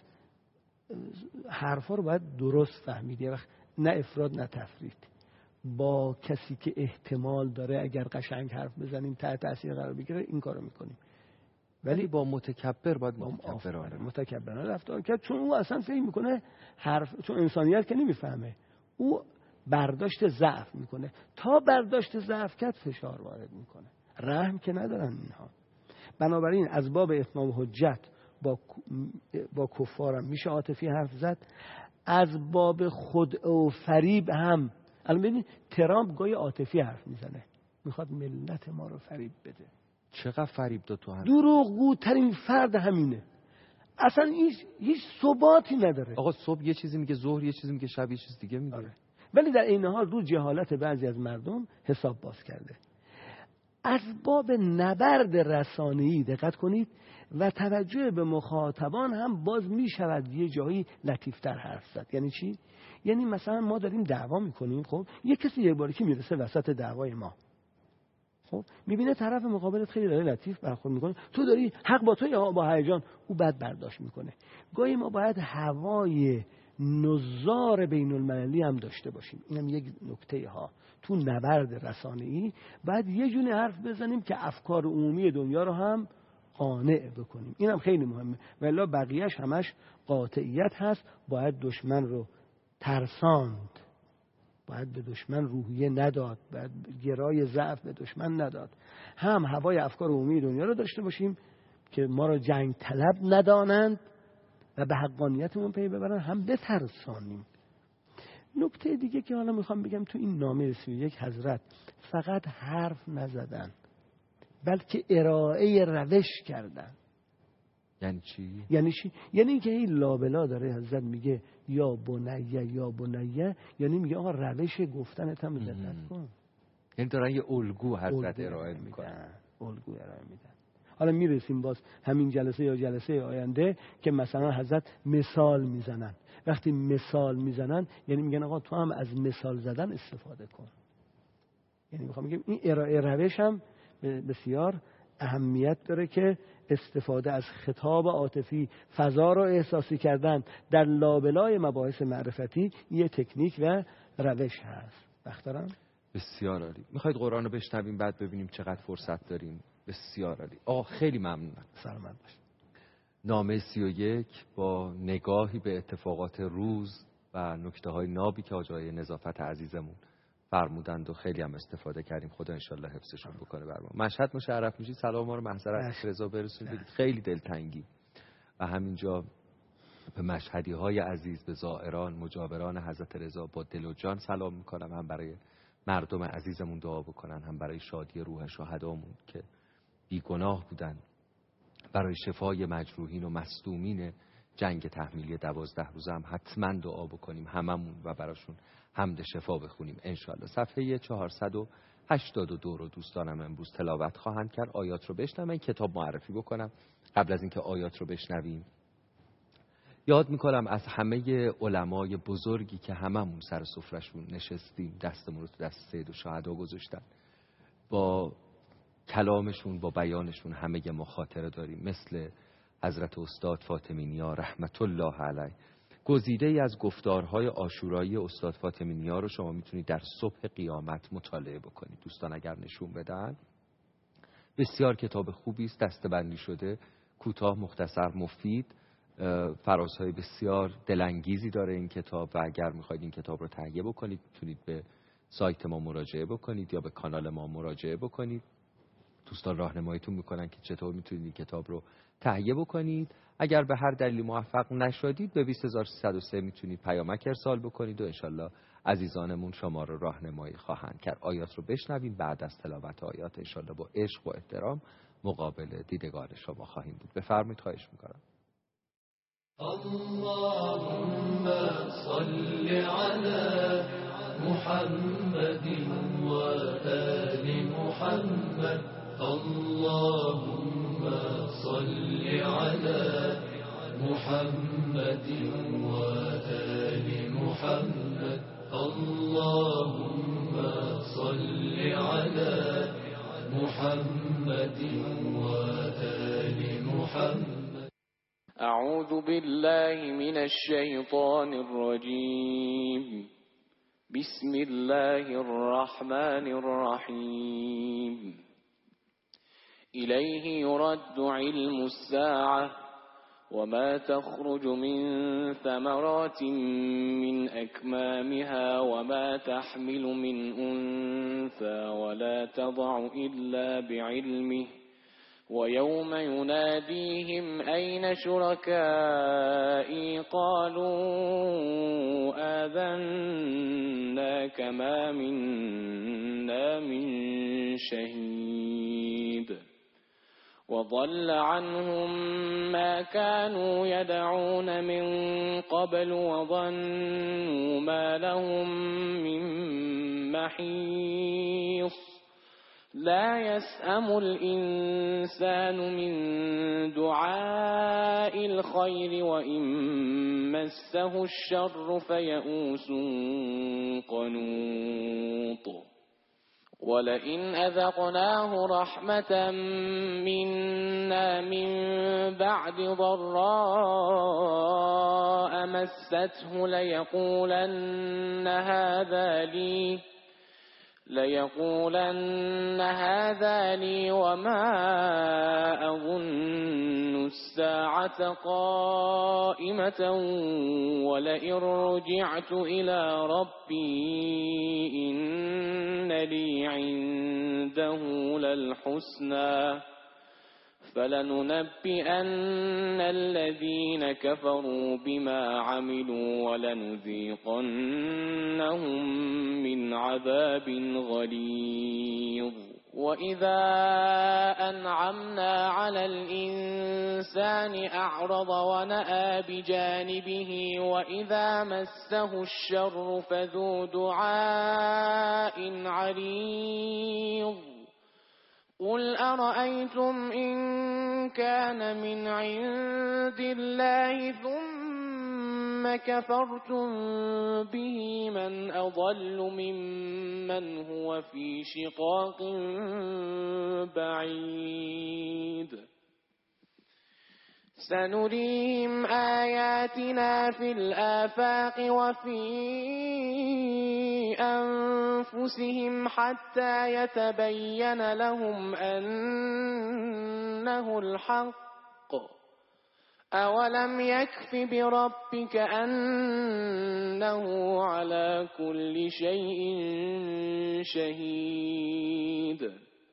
حرفا رو باید درست فهمید. یه وقت نه افراد نه تفرید. با کسی که احتمال داره اگر قشنگ حرف بزنیم تحت تاثیر قرار بگیره این کارو میکنیم. ولی با متکبر باید متکبرانه متکبرانه رفتار کرد، چون او اصلا فکر میکنه حرف، چون انسانیت که نمیفهمه، او برداشت ضعف میکنه. تا برداشت ضعف کرد فشار وارد میکنه. رحم که ندارن اینها. بنابراین از باب اتمام حجت با با کفارم میشه عاطفی حرف زد، از باب خدعه و فریب هم. الان ببینید ترامپ گاهی عاطفی حرف میزنه، میخواد ملت ما رو فریب بده. چقدر فریب داد تو هم؟ دروغگوترین فرد همینه. اصلا هیچ هیچ ثباتی نداره. آقا صبح یه چیزی میگه، ظهر یه چیزی میگه، شب یه چیز دیگه میگه. آره. ولی در این حال رو جهالت بعضی از مردم حساب باز کرده. از باب نبرد رسانه‌ای دقت کنید و توجه به مخاطبان هم باز میشود یه جایی لطیفتر حرف زد. یعنی چی؟ یعنی مثلا ما داریم دعوا میکنیم، خب یه کسی یه باری که میرسه وسط دعوای ما، خب میبینه طرف مقابلت خیلی داره لطیف برخورد میکنه، تو داری حق با تو یا با هیجان، او بد برداشت میکنه. گاهی ما باید هوای نزار بین المللی هم داشته باشیم. اینم یک نکته ها. تو نبرد رسانه‌ای باید یه جوری حرف بزنیم که افکار عمومی دنیا رو هم قانع بکنیم. اینم خیلی مهمه. والا بقیه‌اش همش قاطعیت هست. باید دشمن رو ترساند. باید به دشمن روحیه نداد، باید گرای ضعف به دشمن نداد. هم هوای افکار عمومی دنیا رو داشته باشیم که ما را جنگ طلب ندانند و به حقانیتمون پی ببرن، هم بترسانیم. نکته دیگه که حالا میخوام بگم، تو این نامه سی و یک حضرت فقط حرف نزدن بلکه ارائه روش کردن. یعنی چی؟ یعنی چی؟ یعنی اینکه این لابلا داره حضرت میگه یا بنیه یا بنیه، یعنی میگه آقا روش گفتنت هم دقت کن. یعنی دارن یه الگو حضرت ارائه میکنن، الگو ارائه میدن. حالا میرسیم باز همین جلسه یا جلسه آینده که مثلا حضرت مثال میزنن. وقتی مثال میزنن یعنی میگن آقا تو هم از مثال زدن استفاده کن. یعنی میخوام بگم این ارائه روش هم بسیار اهمیت داره که استفاده از خطاب عاطفی، فضا رو احساسی کردن در لابلای مباحث معرفتی یه تکنیک و روش هست. بخترم بسیار عالی. میخواید قرآن رو بشنویم بعد ببینیم چقدر فرصت داریم؟ بسیار عالی. آه خیلی ممنونم. سلامت باش. نامه سی و یک با نگاهی به اتفاقات روز و نکته های نابی که آقای نظافت عزیزمون فرمودند و خیلی هم استفاده کردیم. خدا انشالله حفظشون بکنه بر ما. مشهد مشرف میشید، سلام ما رو محضر رضا برسونید بگید خیلی دلتنگی. و همینجا به مشهدی های عزیز، به زائران مجاوران حضرت رضا با دل و جان سلام میکنم. هم برای مردم عزیزمون دعا بکنن، هم برای شادی روح شهدامون که بیگناه بودن، برای شفای مجروحین و مصدومین جنگ تحمیلی دوازده روزه هم حتما دعا بکنیم هممون و براشون حمد شفا بخونیم انشالله. صفحه چهارصد و هشتاد و دو رو دوستانم امروز تلاوت خواهند کرد. آیات رو بشنویم. کتاب معرفی بکنم قبل از اینکه آیات رو بشنویم. یاد میکنم از همه علمای بزرگی که هممون سر سفرشون نشستیم، دستمون رو تو دست سید و شهدا گذاشتن، با کلامشون با بیانشون همه مخاطره داریم، مثل حضرت استاد فاطمی نیا رحمت الله علیه. گزیده ای از گفتارهای عاشورایی استاد فاطمی نیا رو شما میتونید در صبح قیامت مطالعه بکنید. دوستان اگر نشون بدن، بسیار کتاب خوبی است، دسته‌بندی شده، کوتاه، مختصر، مفید، فرازهای بسیار دلانگیزی داره این کتاب. و اگر میخواید این کتاب رو تهیه بکنید میتونید به سایت ما مراجعه بکنید یا به کانال ما مراجعه بکنید. دوستان راهنماییتون میکنن که چطور میتونید این کتاب رو تهیه بکنید. اگر به هر دلیلی موفق نشدید به بیست هزار و سیصد و سه میتونید پیامک ارسال بکنید و انشالله عزیزانمون شما رو راهنمایی خواهند کرد. آیات رو بشنویم، بعد از تلاوت آیات انشالله با عشق و احترام مقابل دیدگان شما خواهیم بود. بفرمایید، خواهش میکنم. اللهم صل على محمد و آل محمد. اللهم صل على محمد و آل محمد. اللهم صل على محمد و آل محمد. أعوذ بالله من الشيطان الرجيم. بسم الله الرحمن الرحيم. إليه يرد علم الساعة وما تخرج من ثمرات من أكمامها وما تحمل من أنثى ولا تضع إلا بعلمه ويوم يناديهم أين شركائي قالوا آذناك ما منا من شهيد وضل عنهم ما كانوا يدعون من قبل وظنوا ما لهم من محيص. لا يسأم الإنسان من دعاء الخير وإن مسه الشر فيئوس قنوط. ولئن أذقناه رحمة منا من بعد ضراء مسته ليقولن هذا لي ليقولن هذا لي وما أظن الساعة قائمة ولئن رجعت إلى ربي إن لي عنده للحسنى فلننبئن الذين كفروا بما عملوا ولنذيقنهم من عذاب غليظ وإذا أنعمنا على الإنسان أعرض ونأى بجانبه وإذا مسه الشر فذو دعاء عريض قل أرأيتم إن كان من عند الله ثم كفرتم به من أضل ممن هو في شقاق بعيد سنريهم آياتنا في الآفاق وفي أنفسهم حتى يتبين لهم أنه الحق أولم يكف بربك أنه على كل شيء شهيد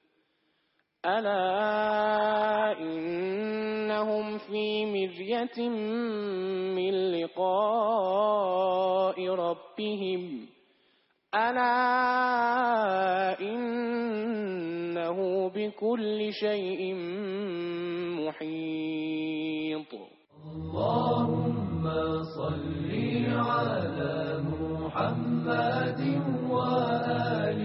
ألا إنهم في مرية من لقاء ربهم ألا إنه بكل شيء محيط اللهم صل على محمد وآل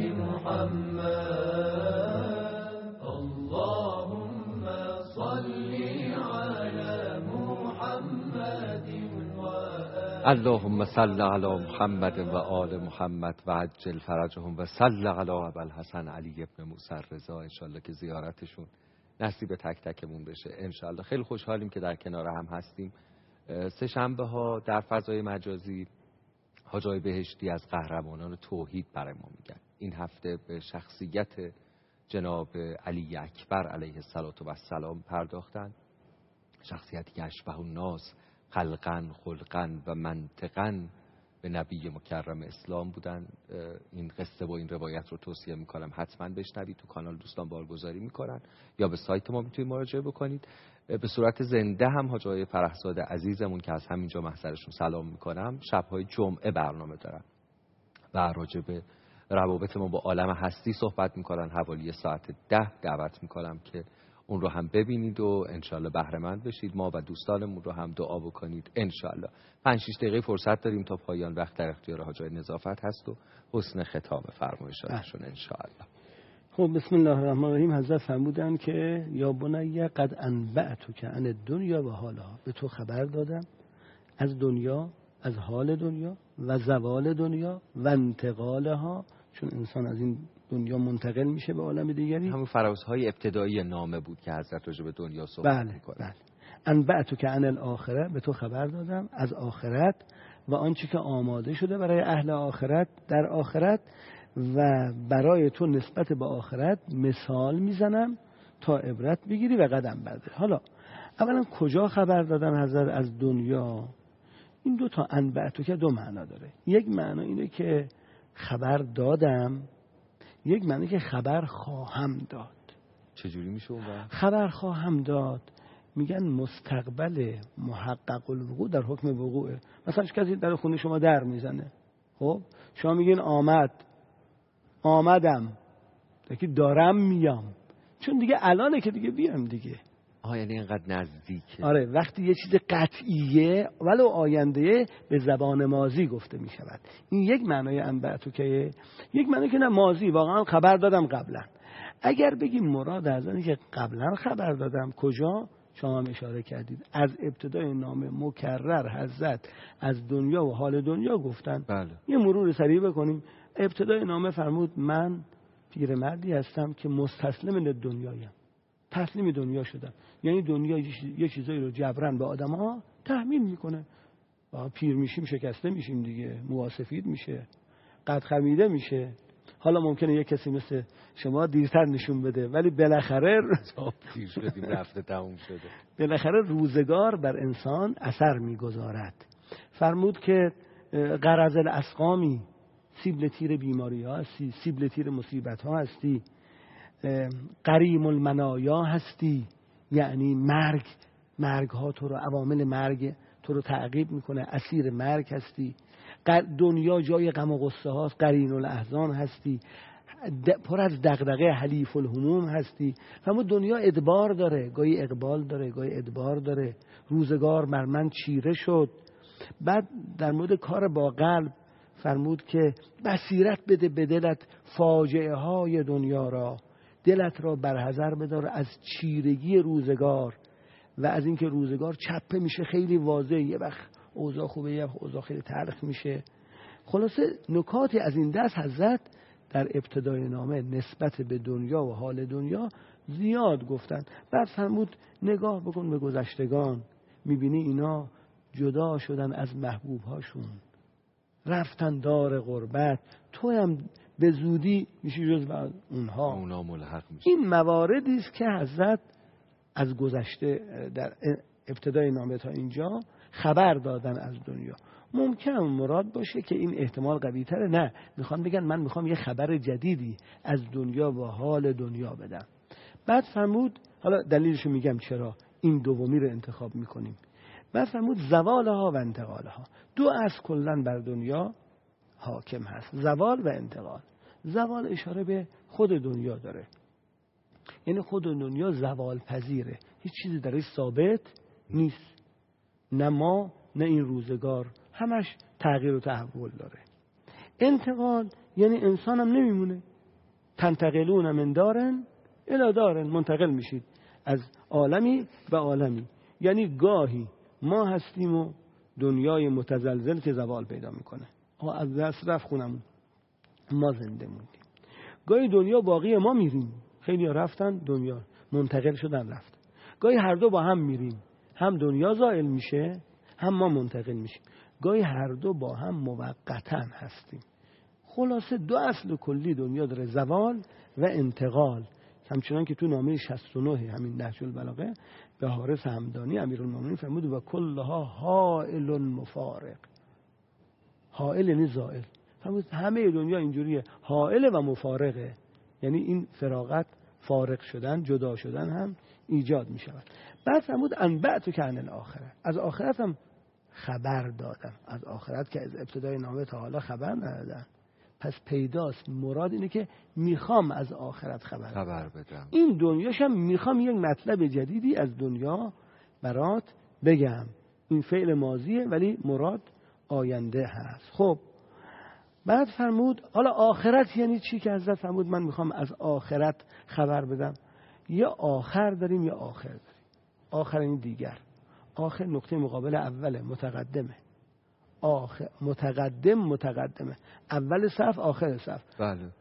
محمد اللهم صل على محمد وآل اللهم صل علی محمد و آل محمد و عجل فرجهم و صل علی ابوالحسن علی ابن موسی رضا. انشالله که زیارتشون نصیب تک تکمون بشه انشالله. خیلی خوشحالیم که در کنار هم هستیم. سه شنبه ها در فضای مجازی حاج آقای بهشتی از قهرمانان توحید برای ما میگن. این هفته به شخصیت جناب علی اکبر علیه السلام پرداختن. شخصیتی که اشبه الناس خلقاً خلقاً و منطقاً به نبی مکرم اسلام بودن. این قصه و این روایت رو توصیه میکنم حتما بشنوید. تو کانال دوستان بارگذاری میکنن یا به سایت ما میتونید مراجعه بکنید. به صورت زنده هم حاج آقای فرحزاد عزیزمون که از همینجا محضرشون سلام میکنم شبهای جمعه برنامه دارن و راجع به روابط ما با عالم هستی صحبت میکنن. حوالی ساعت ده دعوت میکنم که اون رو هم ببینید و انشالله بهره مند بشید. ما و دوستانمون رو هم دعا بکنید انشالله. پنج شش دقیقه فرصت داریم تا پایان. وقت در اختیار حاج آقای نظافت هست و حسن ختام فرمایشاتشون انشالله. خب بسم الله الرحمن الرحیم. حضرت فرمودن که یا بنی قد انبأتک عن الدنیا و حالها، به تو خبر دادم از دنیا، از حال دنیا و زوال دنیا و انتقالها، چون انسان از این دنیا منتقل میشه به عالم دیگری. همون فرازهای ابتدایی نامه بود که حضرت راجع به دنیا صحبت بله میکنه. بله. انبأتک عن الاخره، به تو خبر دادم از آخرت و آنچه که آماده شده برای اهل آخرت در آخرت و برای تو نسبت به آخرت مثال میزنم تا عبرت بگیری و قدم برداری. حالا اولا کجا خبر دادن حضرت از دنیا؟ این دو تا انبأتک دو معنا داره. یک معنا اینه که خبر دادم، یک معنی که خبر خواهم داد. چجوری میشه اون وقت؟ خبر خواهم داد میگن مستقبل محقق الوقوع در حکم وقوعه. مثلا کسی در خونه شما در میزنه، خب شما میگین آمد، آمدم، که دارم میام، چون دیگه الانه که دیگه بیام دیگه. آه یعنی اینقدر نزدیکه. آره وقتی یه چیز قطعیه ولو آینده به زبان ماضی گفته می شود. این یک معنای انبأتکه. یک معنی که نه ماضی، واقعا خبر دادم قبلا. اگر بگیم مراد از اینه که قبلا خبر دادم، کجا؟ شما هم اشاره کردید از ابتدای نامه مکرر حضرت از دنیا و حال دنیا گفتن. بله. یه مرور سریع بکنیم. ابتدای نامه فرمود من پیرمردی هستم که مستسلم دنیایم، تسلیم دنیا شدم. یعنی دنیا یه چیزایی رو جبران به آدم ها تحمیل میکنه. پیر میشیم شکسته میشیم دیگه، مواسفید میشه، قد خمیده میشه. حالا ممکنه یک کسی مثل شما دیرتر نشون بده، ولی بالاخره دیر شدیم رفته تموم شده. بالاخره روزگار بر انسان اثر میگذارد. فرمود که غرض الاسقامی، سیبل تیر بیماری ها هستی، سیبل تیر مصیبت ها هستی، قریم المنایا هستی، یعنی مرگ، مرگ ها تو رو، عوامل مرگ تو رو تعقیب میکنه، اسیر مرگ هستی. دنیا جای غم و غصه هاست، قرین الاحزان هستی، پر از دغدغه حلیف الهموم هستی. اما دنیا ادبار داره، گاهی اقبال داره، گاهی ادبار داره. روزگار بر من چیره شد. بعد در مورد کار با قلب فرمود که بصیرت بده به دلت فاجعه های دنیا را، دلت را برحذر بدار از چیرگی روزگار و از اینکه روزگار چپه میشه، خیلی واضحه، یه وقت اوضاع خوبه یه وقت اوضاع خیلی تلخ میشه. خلاصه نکاتی از این دست حضرت در ابتدای نامه نسبت به دنیا و حال دنیا زیاد گفتن. بعد فرمود نگاه بکن به گذشتگان، میبینی اینا جدا شدن از محبوب هاشون، رفتن دار غربت، تو هم به زودی میشی جز بعد اونها. اونا ملحق میشه. این مواردی است که حضرت از گذشته در ابتدای نامه تا اینجا خبر دادن از دنیا. ممکن مراد باشه که این احتمال قوی تره، نه میخوان بگن من میخوام یه خبر جدیدی از دنیا و حال دنیا بدم. بعد فرمود، حالا دلیلشو میگم چرا این دومی رو انتخاب میکنیم. بعد فرمود زوالها و انتقالها، دو از کلن بر دنیا حاکم هست، زوال و انتقال. زوال اشاره به خود دنیا داره، یعنی خود دنیا زوال پذیره، هیچ چیزی درش ثابت نیست، نه ما نه این روزگار، همش تغییر و تحول داره. انتقال یعنی انسان هم نمیمونه، تنتقلون من دارن الی دارن، منتقل میشید از عالمی به عالمی. یعنی گاهی ما هستیم و دنیای متزلزل که زوال پیدا میکنه، ها از دست رفت خونمون، ما زنده موندیم. گاهی دنیا باقی، ما میریم، خیلی رفتن دنیا منتقل شدن رفت. گاهی هر دو با هم میریم، هم دنیا زائل میشه هم ما منتقل میشیم. گاهی هر دو با هم موقتا هستیم. خلاصه دو اصل کلی دنیا داره، زوال و انتقال. همچنان که تو نامه شصت و نه همین نهج البلاغه به حارث همدانی امیرالمومنین فرمود و کلها حائل مفارق. حائل یعنی زائل، فرمود همه دنیا اینجوریه، حائل و مفارقه، یعنی این فراغت، فارق شدن، جدا شدن هم ایجاد می شود. بعد فرمود انبأتک عن الاخره، از آخرت هم خبر دادم. از آخرت که از ابتدای نامه تا حالا خبر ندادن، پس پیداست مراد اینه که میخوام از آخرت خبر, خبر بدم. این دنیاشم میخوام یک مطلب جدیدی از دنیا برات بگم. این فعل ماضیه ولی مراد آینده هست. خب بعد فرمود حالا آخرت یعنی چی که حضرت فرمود من میخوام از آخرت خبر بدم؟ یا آخر داریم یا آخر داریم. آخر این دیگر، آخر نقطه مقابل اوله، متقدمه. آخر متقدم متقدمه، اول صف آخر صف. بله.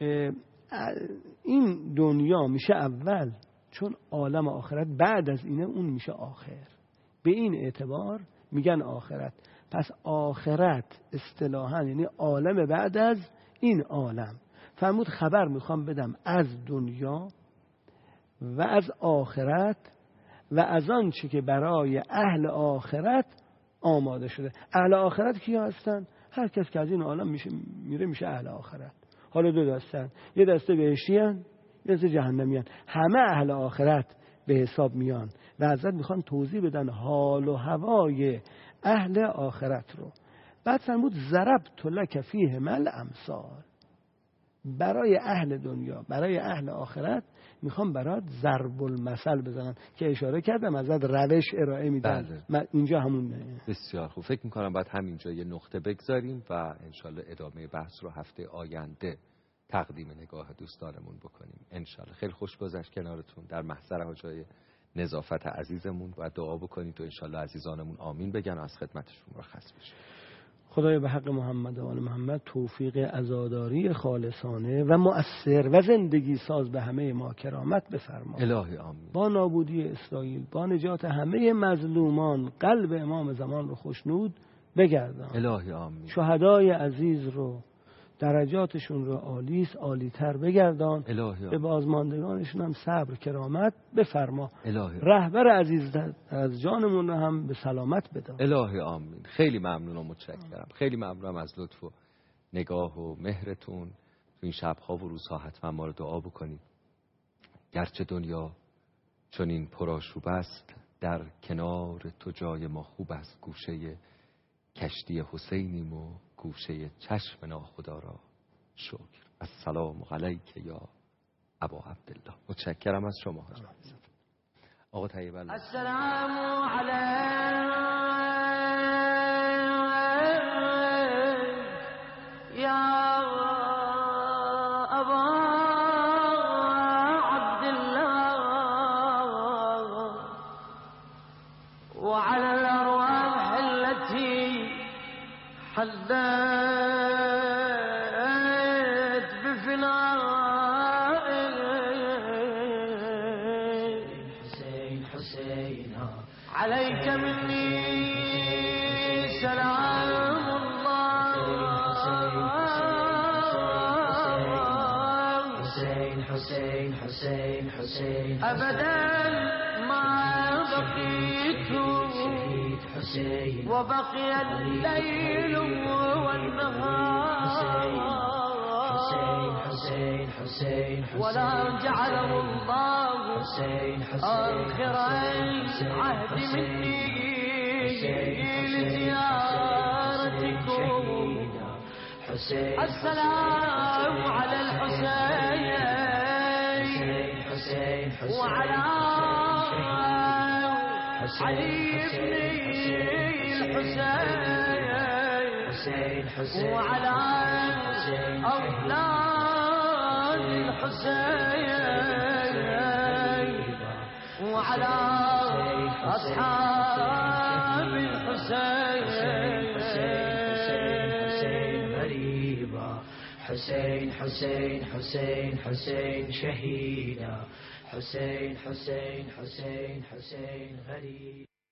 این دنیا میشه اول، چون عالم آخرت بعد از اینه، اون میشه آخر. به این اعتبار میگن آخرت. پس آخرت اصطلاحاً یعنی عالم بعد از این عالم. فرمود خبر میخوام بدم از دنیا و از آخرت و از آن چی که برای اهل آخرت آماده شده. اهل آخرت کیا هستن؟ هر کس که از این عالم میشه میره میشه اهل آخرت. حالا دو دستن، یه دسته بهشتی هن، یه دسته جهنمی هن. همه اهل آخرت به حساب میان و حضرت میخوان توضیح بدن حال و هوای اهل آخرت رو. بعد فرمود ضربت لک فیه مل امثال، برای اهل دنیا، برای اهل آخرت میخوام برات ضرب المثل بزنم که اشاره کردم ازت روش ارائه میدم. من اینجا همونه. بسیار خوب. فکر میکنم باید همینجا یه نقطه بگذاریم و انشالله ادامه بحث رو هفته آینده تقدیم نگاه دوستانمون بکنیم انشالله. خیلی خوش گذشت کنارتون در محضر حاجای نظافت عزیزمون و دعا بکنید و انشالله عزیزانمون آمین بگن و از خدمتشون مرخص بشیم. خدای به حق محمد و آل محمد توفیق عزاداری خالصانه و مؤثر و زندگی ساز به همه ما کرامت بفرما. الهی آمین. با نابودی اسرائیل، با نجات همه مظلومان، قلب امام زمان رو خوشنود بگردان. الهی آمین. شهدای عزیز رو درجاتشون رو عالیس عالی‌تر بگردان. الهی به بازماندگانشون هم صبر کرامت بفرما. الهی رهبر عزیز از جانمون رو هم به سلامت بدار. الهی آمین. خیلی ممنون و متشکرم. خیلی ممنونم از لطف و نگاه و مهرتون. تو این شب‌ها و روزها حتما ما رو دعا بکنید. گرچه دنیا چون این پرآشوب است، در کنار تو جای ما خوب است. گوشه کشتی حسینیم و گوشه چشم ناخدا را شکر. السلام علیک یا ابا عبدالله. متشکرم از شما حاج آقا طیب الله. السلام علیک یا ابا عبدالله وعلى الأرواح التي حدثت بفناء حسين حسين عليك مني سلام الله حسين حسين حسين حسين أبدا ما بقيت وبقي الليل والنهار حسين حسين ولا جعله الله آخر العهد مني لزيارتكم. السلام على الحسين وعلى علي بن الحسين وعلى أولاد الحسين وعلى أصحاب الحسين. حسين حسين حسين حسين شهيدا حسين حسين حسين حسين غريب.